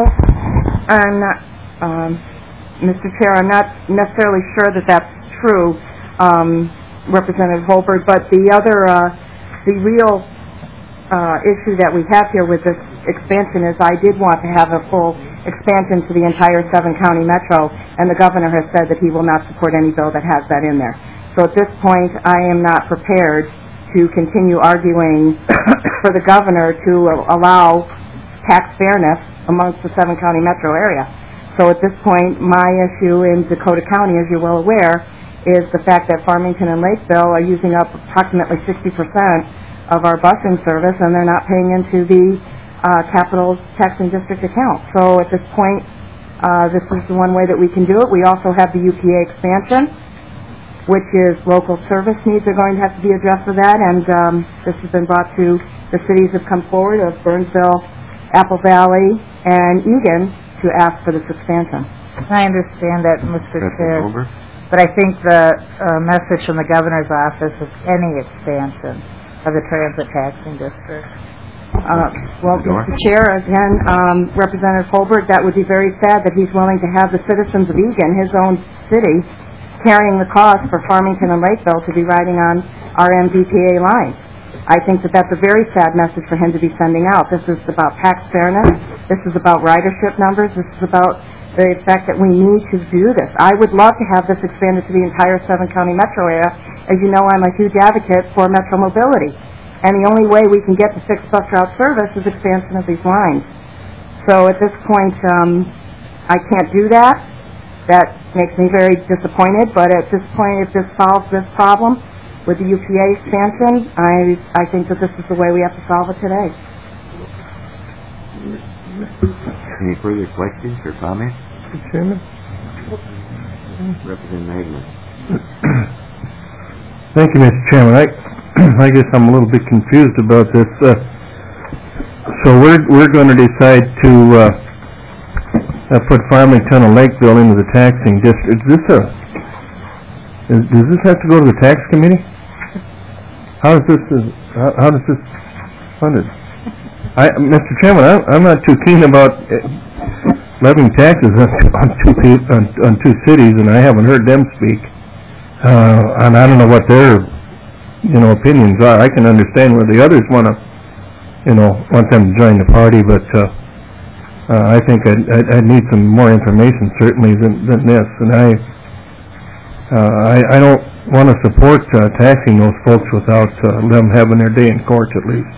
I'm not, Mr. Chair, I'm not necessarily sure that that's true, Representative Holberg, but the real issue that we have here with this expansion is I did want to have a full expansion to the entire 7-county metro, and the governor has said that he will not support any bill that has that in there. So at this point, I am not prepared to continue arguing for the governor to allow tax fairness amongst the 7-county metro area. So at this point, my issue in Dakota County, as you're well aware, is the fact that Farmington and Lakeville are using up approximately 60% of our busing service, and they're not paying into the capital taxing district account. So at this point, this is the one way that we can do it. We also have the UPA expansion, which is local service needs are going to have to be addressed for that, and this has been brought to the cities have come forward of Burnsville, Apple Valley, and Eagan to ask for this expansion. I understand that, Mr. Chair, but I think the message from the governor's office is any expansion of the transit taxing district. Well, Mr. Chair, again, Representative Holberg, that would be very sad that he's willing to have the citizens of Eagan, his own city, carrying the cost for Farmington and Lakeville to be riding on our MDTA line. I think that that's a very sad message for him to be sending out. This is about tax fairness. This is about ridership numbers. This is about the fact that we need to do this. I would love to have this expanded to the entire 7-county metro area. As you know, I'm a huge advocate for metro mobility. And the only way we can get to fixed bus route service is expansion of these lines. So at this point, I can't do that. That makes me very disappointed, but at this point, if this solves this problem with the UPA expansion, I think that this is the way we have to solve it today. Any further questions or comments? Mr. Chairman? Representative Magnus. Thank you, Mr. Chairman. I guess I'm a little bit confused about this. So we're going to decide to put Farmington and Lakeville into the taxing district. Does this have to go to the tax committee? How does this funded? Mr. Chairman, I'm not too keen about levying taxes on two cities, and I haven't heard them speak. And I don't know what their opinions are. I can understand where the others want them to join the party, but I think I need some more information certainly than this, and I don't want to support taxing those folks without them having their day in court at least.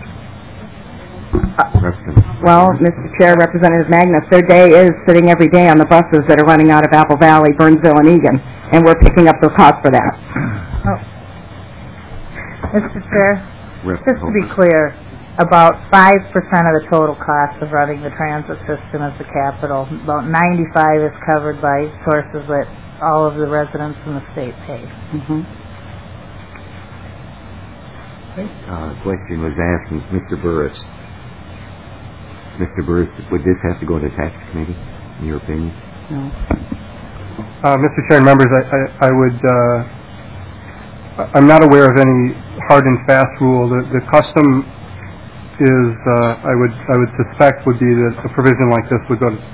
Well, Mr. Chair, Representative Magnus, their day is sitting every day on the buses that are running out of Apple Valley, Burnsville, and Eagan, and we're picking up the cost for that. Mr. Chair, just to be clear, about 5% of the total cost of running the transit system is the capital. About 95% is covered by sources that all of the residents in the state pay. Question was asked from Mr. Burris. Mr. Burris, would this have to go to the tax committee, in your opinion? No. Mr. Chair and members, I would, I'm not aware of any hard and fast rule. The custom is, I would suspect would be that a provision like this would go to,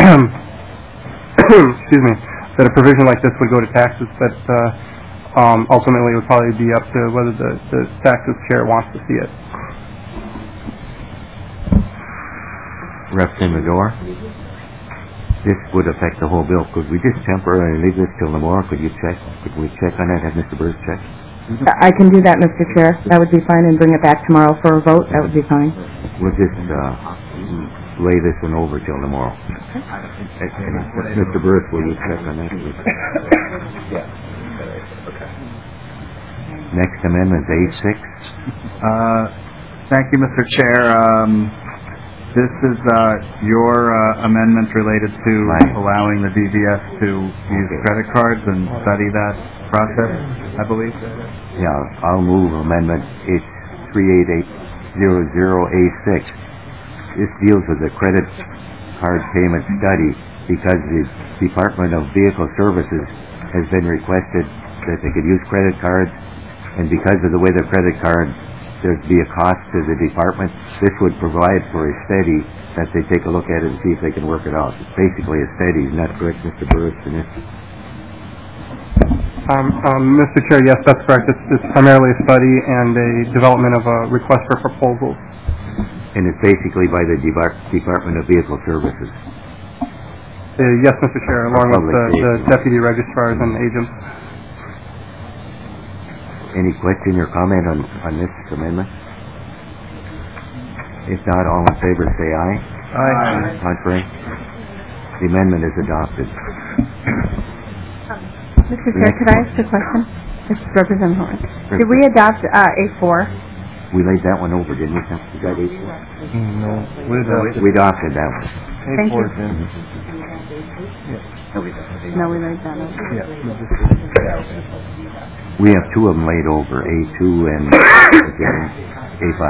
excuse me, that a provision like this would go to taxes, but ultimately it would probably be up to whether the taxes chair wants to see it. Representative Medora. this would affect the whole bill. Could we just temporarily leave this till tomorrow? Could we check on that? Have Mr. Burris check? I can do that, Mr. Chair. That would be fine, and bring it back tomorrow for a vote. That would be fine. We'll just lay this one over till tomorrow. Mr. Burris, will you check on that, please? Next amendment, A6. Thank you, Mr. Chair. This is your amendment related to allowing the DVS to use credit cards and study that process, I believe. Yeah, I'll move amendment 38800A6. This deals with the credit card payment study because the Department of Vehicle Services has been requested that they could use credit cards, and because of the way the credit card, there'd be a cost to the department. This would provide for a study that they take a look at it and see if they can work it out. It's basically a study. Isn't that correct, Mr. Burris? Mr. Chair, yes, that's correct. It's primarily a study and a development of a request for proposals. And it's basically by the Department of Vehicle Services. Yes, Mr. Chair, along with the deputy registrars and agents. Any question or comment on this amendment? If not, all in favor say aye. Aye. Contrary? The amendment is adopted. Mr. Chair, could I ask a question? This is Representative Horn. Did we adopt A4? We laid that one over, didn't we? Is that A4? No. We adopted that one. Thank you. Mm-hmm. No, we laid that over. We have two of them laid over, A2 and A5.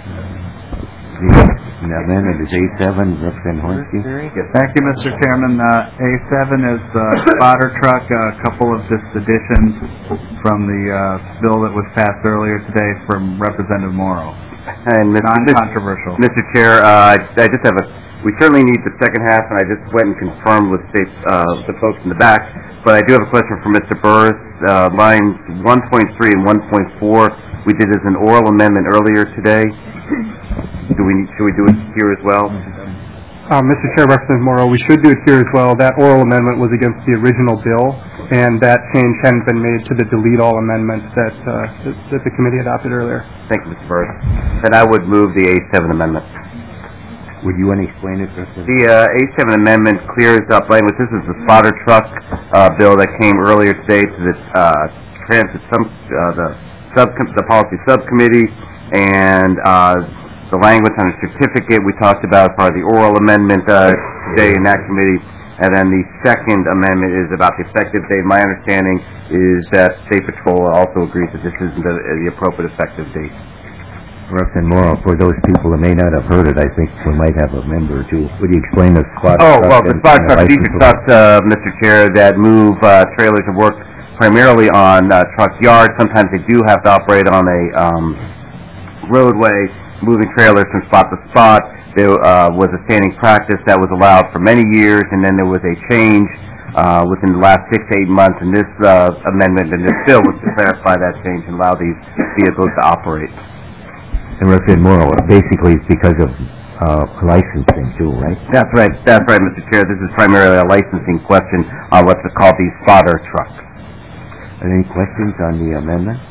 The amendment is A7, Representative Hornsby. Thank you, Mr. Chairman. A7 is spotter truck, a couple of just additions from the bill that was passed earlier today from Representative Morrow. And non-controversial. Mr. Chair, I just have we certainly need the second half, and I just went and confirmed with the folks in the back, but I do have a question for Mr. Burris. Lines 1.3 and 1.4, we did as an oral amendment earlier today. Should we do it here as well? Mr. Chair, Representative Morrow, we should do it here as well. That oral amendment was against the original bill, and that change hadn't been made to the delete all amendment that the committee adopted earlier. Thank you, Mr. Burris. Then I would move the A7 amendment. Would you want to explain it, President? The A7 amendment clears up language. This is the spotter truck bill that came earlier today to the transit the policy subcommittee, and the language on the certificate we talked about as part of the oral amendment today in that committee. And then the second amendment is about the effective date. My understanding is that State Patrol also agrees that this isn't the appropriate effective date. Representative Morrow, for those people that may not have heard it, I think we might have a member or two. Would you explain the spotter truck? Oh, well, the spotter truck, these are trucks, Mr. Chair, that move trailers and work primarily on truck yards. Sometimes they do have to operate on a roadway, moving trailers from spot to spot. There was a standing practice that was allowed for many years, and then there was a change within the last 6 to 8 months, and this amendment and this bill was to clarify that change and allow these vehicles to operate. And Representative Morrow, basically it's because of licensing too, right? That's right, Mr. Chair. This is primarily a licensing question on what's called these spotter trucks. Are there any questions on the amendment?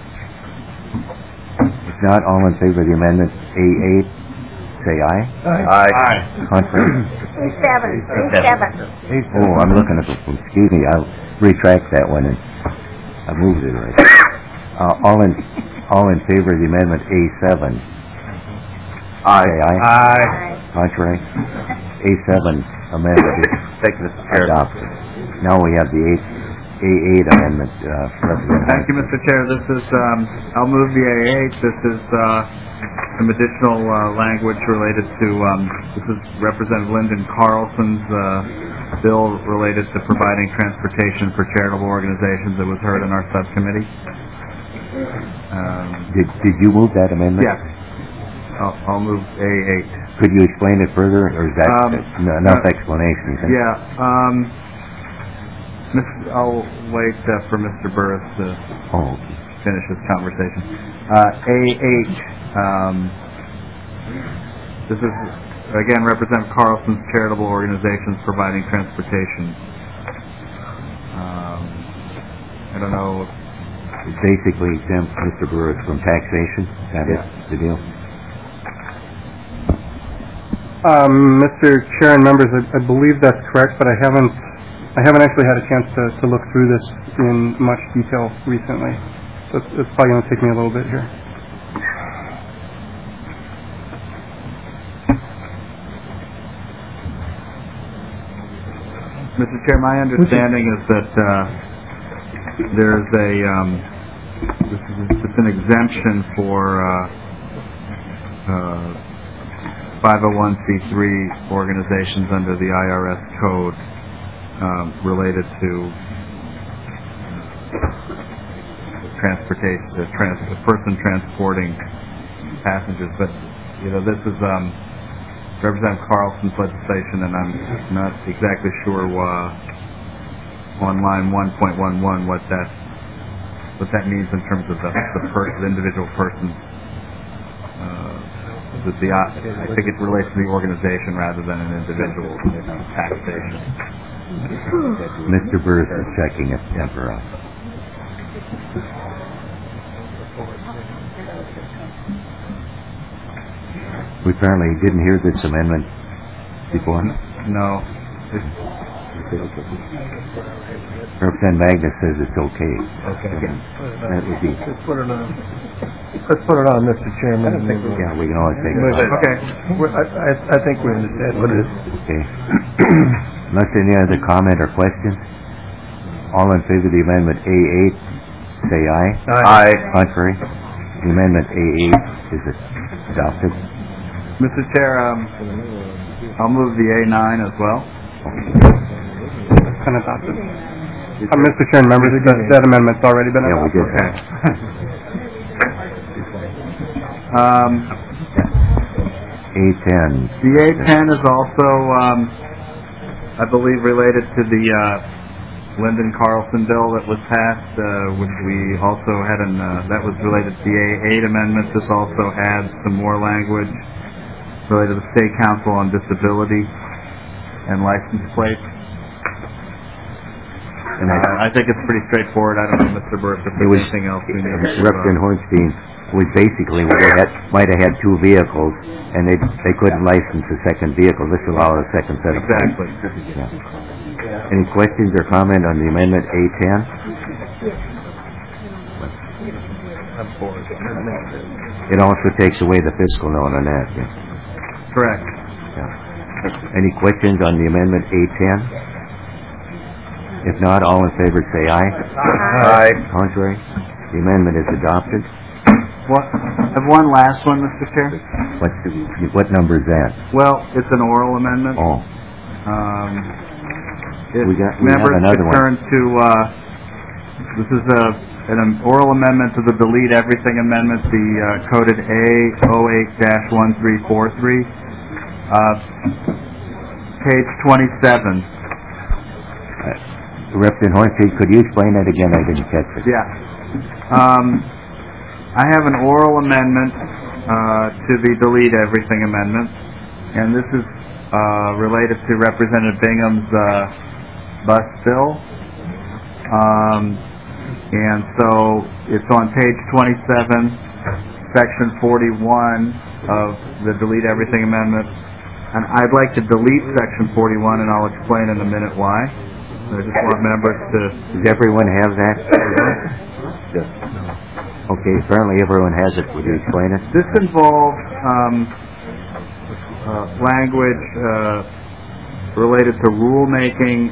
If not, all in favor of the amendment A8, say aye. Aye. Contrary? A7. Oh, I'm looking at the, excuse me, I'll retract that one and I moved it right. All in favor of the amendment A7, aye. say aye. Aye. Contrary? A7 amendment is Thank you, Mr. Chair. adopted. Now we have the A8 amendment, Thank you, Mr. Chair. This is, I'll move the A8. This is some additional language related to, this is Representative Lyndon Carlson's bill related to providing transportation for charitable organizations that was heard in our subcommittee. Did you move that amendment? Yes. I'll move A8. Could you explain it further, or is that enough explanation? Yeah. I'll wait for Mr. Burris to finish his conversation. A8 This is, again, Representative Carlson's charitable organizations providing transportation. I don't know. It basically exempts Mr. Burris from taxation. Is that it, the deal? Mr. Chair and members, I believe that's correct, but I haven't actually had a chance to look through this in much detail recently. So it's probably going to take me a little bit here. Mr. Chair, my understanding is that there's it's an exemption for 501c3 organizations under the IRS code related to transportation, the person transporting passengers. But this is Representative Carlson's legislation, and I'm not exactly sure on line 1.11 what that means in terms of the individual person. I think it relates to the organization rather than an individual taxation. Mr. Burris is checking it for us. We apparently didn't hear this amendment before. No. Representative Magnus says it's okay. Okay. That would be. Let's put it on, Mr. Chairman. Yeah, we can always take it. Okay. I think we understand what it is. Okay. Unless any other comment or questions, all in favor of the amendment A8, say aye. Aye. Contrary, the amendment A8 is adopted. Mr. Chair, I'll move the A9 as well. Been adopted. Mr. Chair and members, that amendment's already been adopted. Yeah, we did that. A10. The A10 is also, I believe, related to the Lyndon Carlson bill that was passed, which we also had that was related to the A8 amendment. This also adds some more language related to the State Council on Disability and license plates. And I think it's pretty straightforward. I don't know, Mr. Burris, if there's anything else we need to... Representative Hornstein was basically might have had two vehicles, and they couldn't license a second vehicle. This allowed a second set of plates. Exactly. Yeah. Any questions or comment on the amendment A10? I'm for it. It also takes away the fiscal note on that. Yeah. Correct. Yeah. Any questions on the amendment A10? If not, all in favor say aye. Aye. Contrary? The amendment is adopted. I have one last one, Mr. Chair. What number is that? Well, it's an oral amendment. Oh. We have another one. Turn to, this is an oral amendment to the Delete Everything Amendment, the coded A08-1343. Page 27. Representative Hornstein, could you explain that again? I didn't catch it. Yeah. I have an oral amendment to the Delete Everything Amendment, and this is related to Representative Bingham's bus bill. And so it's on page 27, section 41 of the Delete Everything Amendment. And I'd like to delete section 41, and I'll explain in a minute why. I just want members to... Does everyone have that? Yes. Okay, apparently everyone has it. Would you explain it? This involves language related to rulemaking.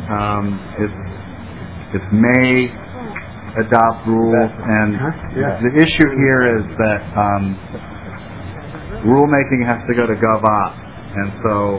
It may adopt rules, and the issue here is that rulemaking has to go to GovOps, and so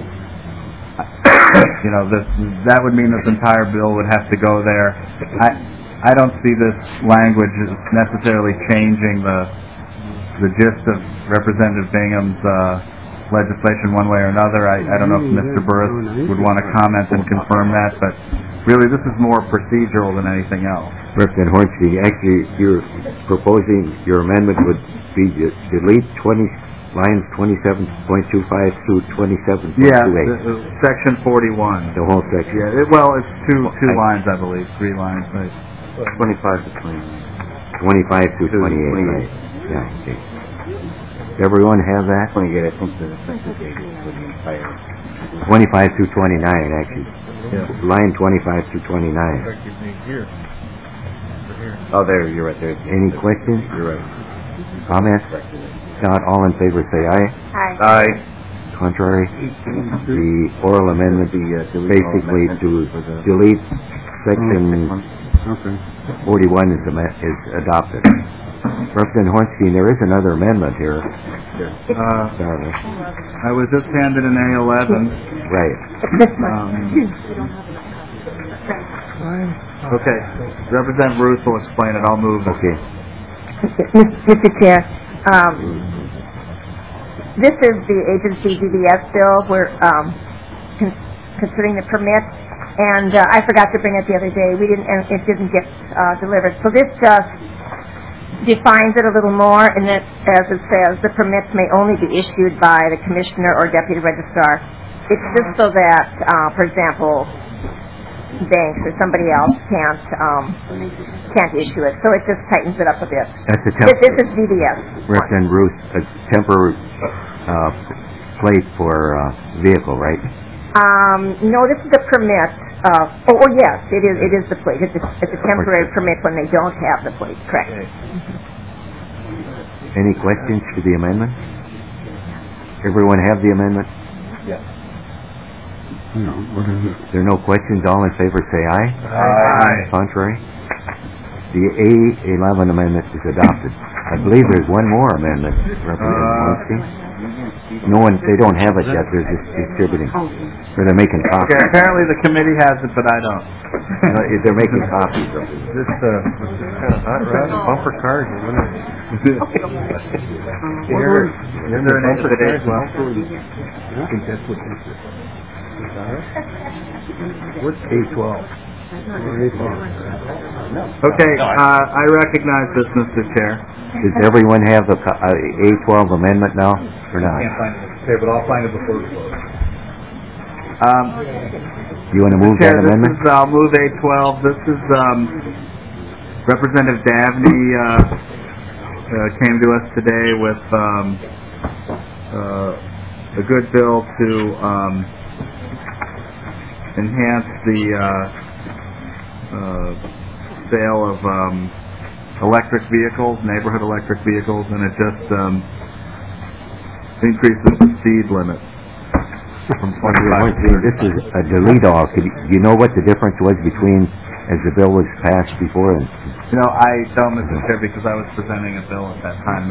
that would mean this entire bill would have to go there. I don't see this language as necessarily changing the gist of Representative Bingham's legislation one way or another. I don't know if Mr. Burris would want to comment and confirm that, but really this is more procedural than anything else. Representative Hornstein, actually you're proposing your amendment would be delete lines 27.25 through 27.28. Yeah, section 41. The whole section. Yeah, well, it's two lines, I believe, 3 lines, right? 25 to 29. 25 through 28, right? Yeah, okay. Does everyone have that? 25 through 29, actually. Yeah. Line 25 through 29. Oh, there, you're right there. Any questions? You're right. Comments? Not all in favor say aye. Aye. Contrary? The oral amendment basically to delete section 41 is adopted. Representative Hornstein, there is another amendment here. Sorry. I was just handed an A11. Right. Okay. Representative Ruth will explain it. I'll move it. Okay. Mr. Chair, this is the agency DBS bill. We're considering the permit, and I forgot to bring it the other day. It didn't get delivered. So this just defines it a little more, and that, as it says, the permits may only be issued by the commissioner or deputy registrar. It's just so that, for example, banks or somebody else can't issue it. So it just tightens it up a bit. That's a This is DBS. Representative Ruth, a temporary plate for vehicle, right? No, this is a permit. Yes, it is the plate. It's a temporary permit when they don't have the plate. Correct. Any questions to the amendment? Everyone have the amendment? Yes. There are no questions. All in favor say aye. Aye. Contrary? The A11 amendment is adopted. I believe there's one more amendment, Representative Hornstein. No one, they don't have it yet. They're just distributing. Or they're making copies. Okay, apparently the committee has it, but I don't. They're making copies of it. This kind of hot rod, bumper cars, isn't it? Is there an exhibit A12? I think that's what this is. What's A12? Okay, I recognize this, Mr. Chair. Does everyone have the A12 amendment now, or not? Okay, but I'll find it before we close. You want to move that amendment? I'll move A12. This is Representative Dabney came to us today with a good bill to enhance the sale of electric vehicles, neighborhood electric vehicles, and it just increases the speed limit from 25 to 30. This is a delete all. Do you know what the difference was between as the bill was passed before? And I don't, Mr. Chair, because I was presenting a bill at that time.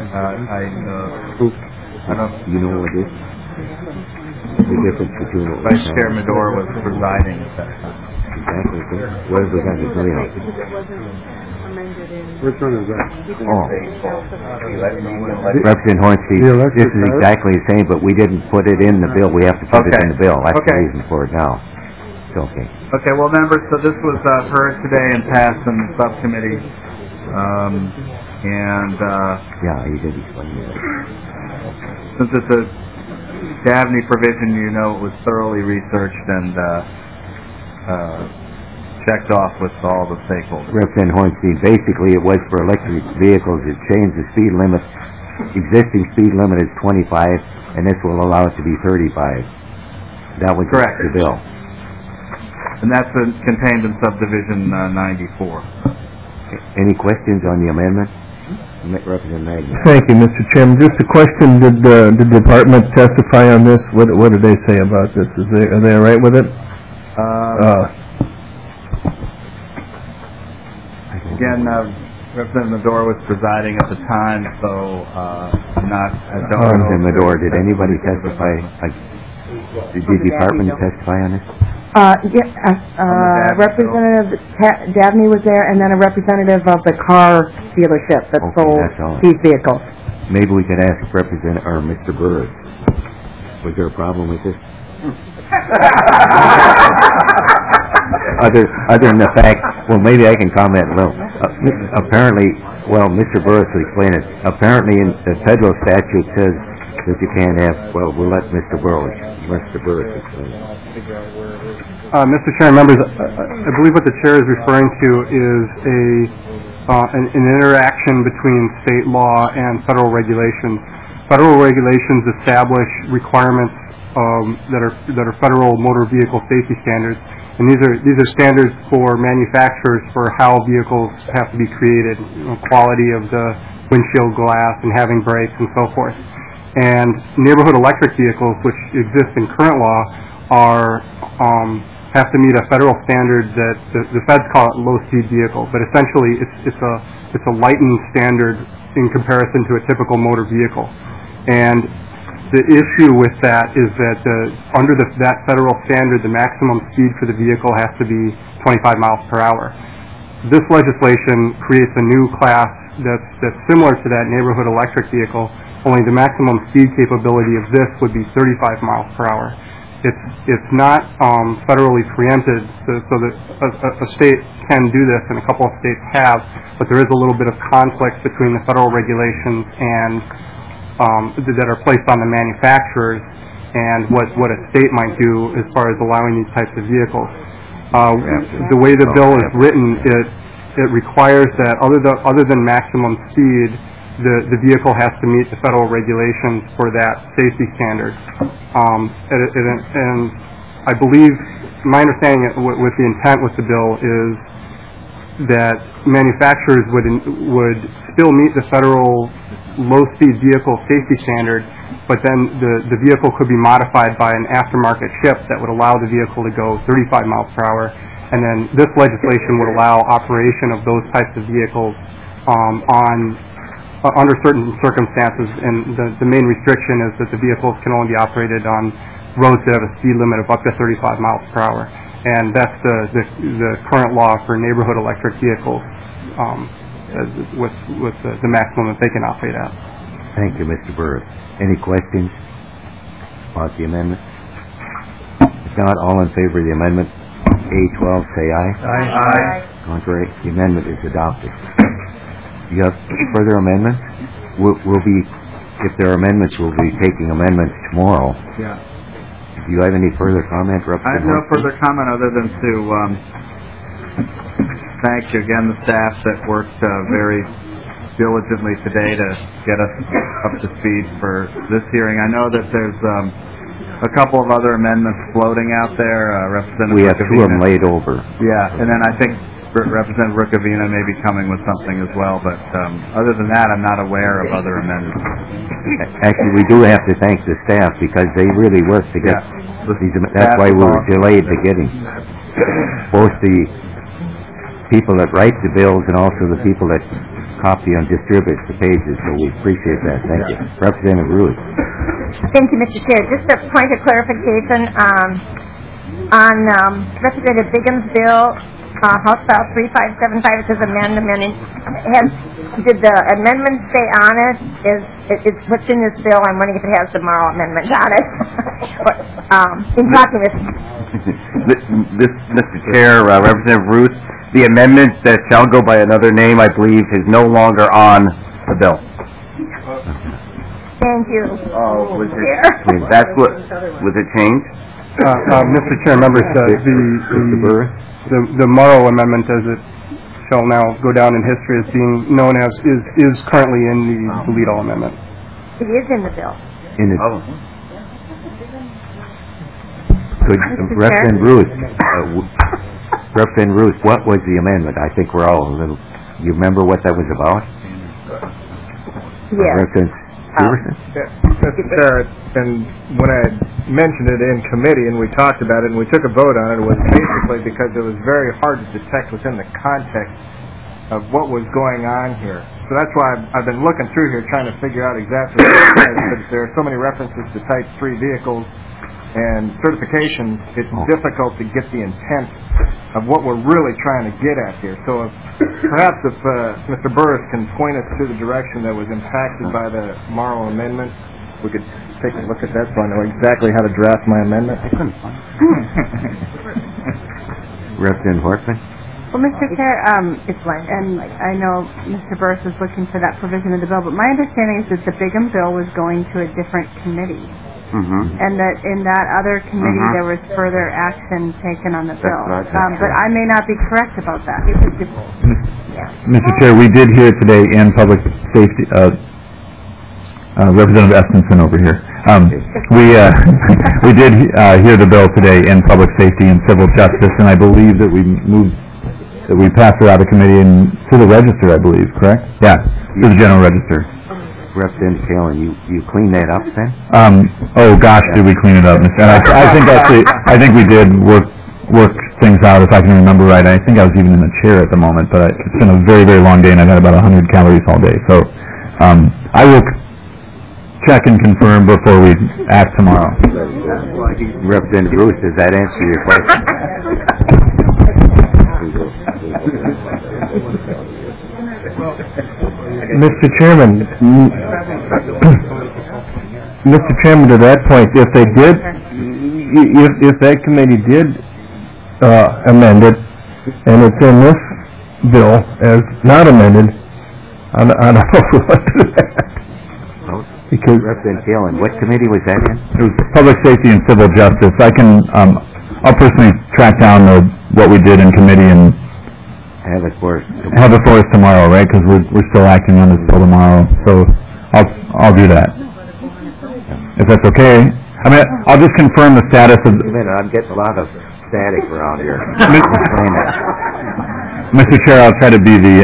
I don't. You know what it is? The difference between what Vice Chair Medora was presiding at that time. Exactly. What have we got to delete all? Which one is that? Oh. Representative Hornstein, this is exactly the same, but we didn't put it in the bill. We have to put it in the bill. That's the reason for it now. It's okay. Okay, well, members, so this was heard today and passed in the subcommittee. Yeah, you did explain that. Since it's a Dabney provision, you know it was thoroughly researched and checked off with all the stakeholders. Representative Hornstein, basically it was for electric vehicles. It changed the speed limit. Existing speed limit is 25, and this will allow it to be 35. That was correct. The bill. And that's contained in subdivision 94. Any questions on the amendment? Representative Magny. Thank you, Mr. Chairman. Just a question, did the department testify on this? What did they say about this? Are they all right with it? Again, Representative Medora was presiding at the time, so I don't know. Representative Medora, did anybody testify? Did the department testify on this? Representative Dabney was there, and then a representative of the car dealership that sold these vehicles. Maybe we could ask Representative or Mr. Burris. Was there a problem with this? Other than the fact, well, maybe I can comment a little. Apparently, well, Mr. Burris will explain it. Apparently, in the federal statute says That you can't have, well, we'll let Mr. Burris explain. Mr. Chair, members, I believe what the chair is referring to is an interaction between state law and federal regulations. Federal regulations establish requirements that are federal motor vehicle safety standards, and these are standards for manufacturers for how vehicles have to be created, quality of the windshield glass and having brakes and so forth. And neighborhood electric vehicles, which exist in current law, have to meet a federal standard that the feds call it low-speed vehicle, but essentially it's a lightened standard in comparison to a typical motor vehicle. And the issue with that is that under that federal standard, the maximum speed for the vehicle has to be 25 miles per hour. This legislation creates a new class that's similar to that neighborhood electric vehicle, only the maximum speed capability of this would be 35 miles per hour. It's not federally preempted, so that a state can do this, and a couple of states have, but there is a little bit of conflict between the federal regulations and that are placed on the manufacturers and what a state might do as far as allowing these types of vehicles. The way the bill is written, it requires that other than maximum speed, the vehicle has to meet the federal regulations for that safety standard. And I believe, my understanding with the intent with the bill is that manufacturers would still meet the federal low-speed vehicle safety standard, but then the vehicle could be modified by an aftermarket chip that would allow the vehicle to go 35 miles per hour, and then this legislation would allow operation of those types of vehicles under certain circumstances, and the main restriction is that the vehicles can only be operated on roads that have a speed limit of up to 35 miles per hour, and that's the current law for neighborhood electric vehicles with the maximum that they can operate at. Thank you, Mr. Burris. Any questions about the amendment? If not, all in favor of the amendment, A12, say aye. Aye. Contrary, the amendment is adopted. Do you have further amendments? We'll be, if there are amendments, we'll be taking amendments tomorrow. Yeah. Do you have any further comment, I have no further comment other than to thank you again, the staff that worked very diligently today to get us up to speed for this hearing. I know that there's a couple of other amendments floating out there. Representative We have two of them laid over. Yeah, and then I think Representative Ricavina may be coming with something as well, but other than that, I'm not aware of other amendments. Actually, we do have to thank the staff because they really worked to get these. That's why we were delayed to getting both the people that write the bills and also the people that copy and distribute the pages. So we appreciate that. Thank you, Representative Ruth. Thank you, Mr. Chair. Just a point of clarification on Representative Bigham's bill. House File 3575, it says amendment. Did the amendment say on it? It's what's in this bill? I'm wondering if it has the Morrow amendment on it. In talking with This, Mr. Chair, Representative Ruth, the amendment that shall go by another name, I believe, is no longer on the bill. Thank you. Oh, was it? That's what was it changed? Mr. Chair, members, the Morrow Amendment, as it shall now go down in history as being known as, is currently in the Toledo Amendment. It is in the bill. Could Representative Ruth, Representative Ruth, what was the amendment? I think we're all a little. You remember what that was about? Yes. Mr. Chair, and when I mentioned it in committee and we talked about it and we took a vote on it, it was basically because it was very hard to detect within the context of what was going on here. So that's why I've been looking through here trying to figure out exactly what it says, because there are so many references to Type 3 vehicles and certification, it's difficult to get the intent of what we're really trying to get at here. So perhaps if Mr. Burris can point us to the direction that was impacted by the Morrow Amendment, we could take a look at that so I know exactly how to draft my amendment. Representative Horstman? Well, Mr. Chair, and I know Mr. Burris is looking for that provision of the bill, but my understanding is that the Bigham bill was going to a different committee. And that in that other committee there was further action taken on the bill. But I may not be correct about that. Mr. Chair, we did hear today in public safety, Representative Espenson over here. We did hear the bill today in public safety and civil justice, and I believe that we passed it out of committee and to the register, I believe, correct? Yeah, to the general register. Representative Taylor, you cleaned that up then? Oh gosh, did we clean it up, Mr. I think we did work things out, if I can remember right. I think I was even in the chair at the moment, but it's been a very, very long day, and I've had about 100 calories all day. So I will check and confirm before we act tomorrow. Representative Bruce, does that answer your question? Mr. Chairman, to that point, if they did, if that committee did amend it, and it's in this bill as not amended, I don't know what to do that. Because Representative Taylor, what committee was that in? It was Public Safety and Civil Justice. I'll personally track down what we did in committee and have it for us tomorrow, right? Because we're still acting on this till tomorrow. So I'll do that. If that's okay. I mean, I'll just confirm the status of. Wait a minute, I'm getting a lot of static around here. Mr. Chair, I'll try to be the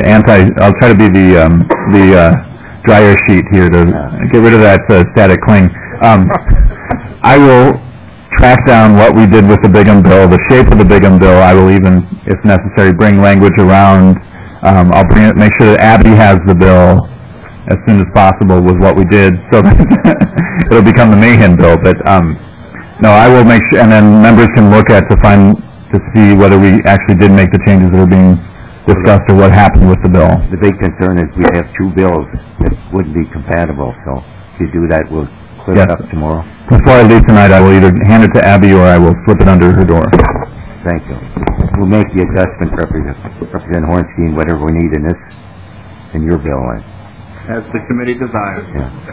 dryer sheet here to get rid of that static cling. I will track down what we did with the Bigham bill, the shape of the Bigham bill. I will even, if necessary, bring language around. I'll make sure that Abby has the bill as soon as possible with what we did, so that it'll become the Mahan bill. But no, I will make sure, and then members can look at to see whether we actually did make the changes that are being discussed or what happened with the bill. The big concern is we have two bills that wouldn't be compatible, so if you do that, we'll clear it up tomorrow. Before I leave tonight, I will either hand it to Abby or I will slip it under her door. Thank you. We'll make the adjustment, Representative Hornstein, whatever we need in your bill. As the committee desires.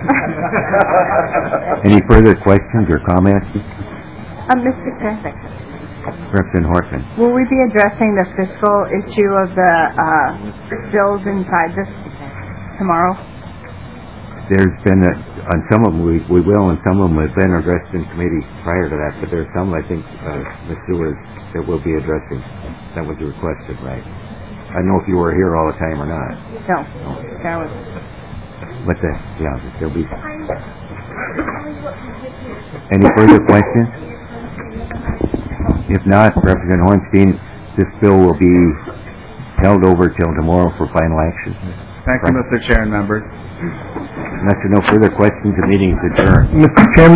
Yeah. Any further questions or comments? Mr. Chair. Representative Horstman. Will we be addressing the fiscal issue of the bills inside this tomorrow? There's been, on some of them we will, and some of them have been addressed in committee prior to that, but there's some, I think, Ms. Seward, that we'll be addressing. That was requested, right? I don't know if you were here all the time or not. No. That was... But there'll be... Any further questions? If not, Representative Hornstein, this bill will be held over till tomorrow for final action. Thank you, Mr. Chair and members. Unless there are no further questions, the meeting is adjourned. Mr. Chairman,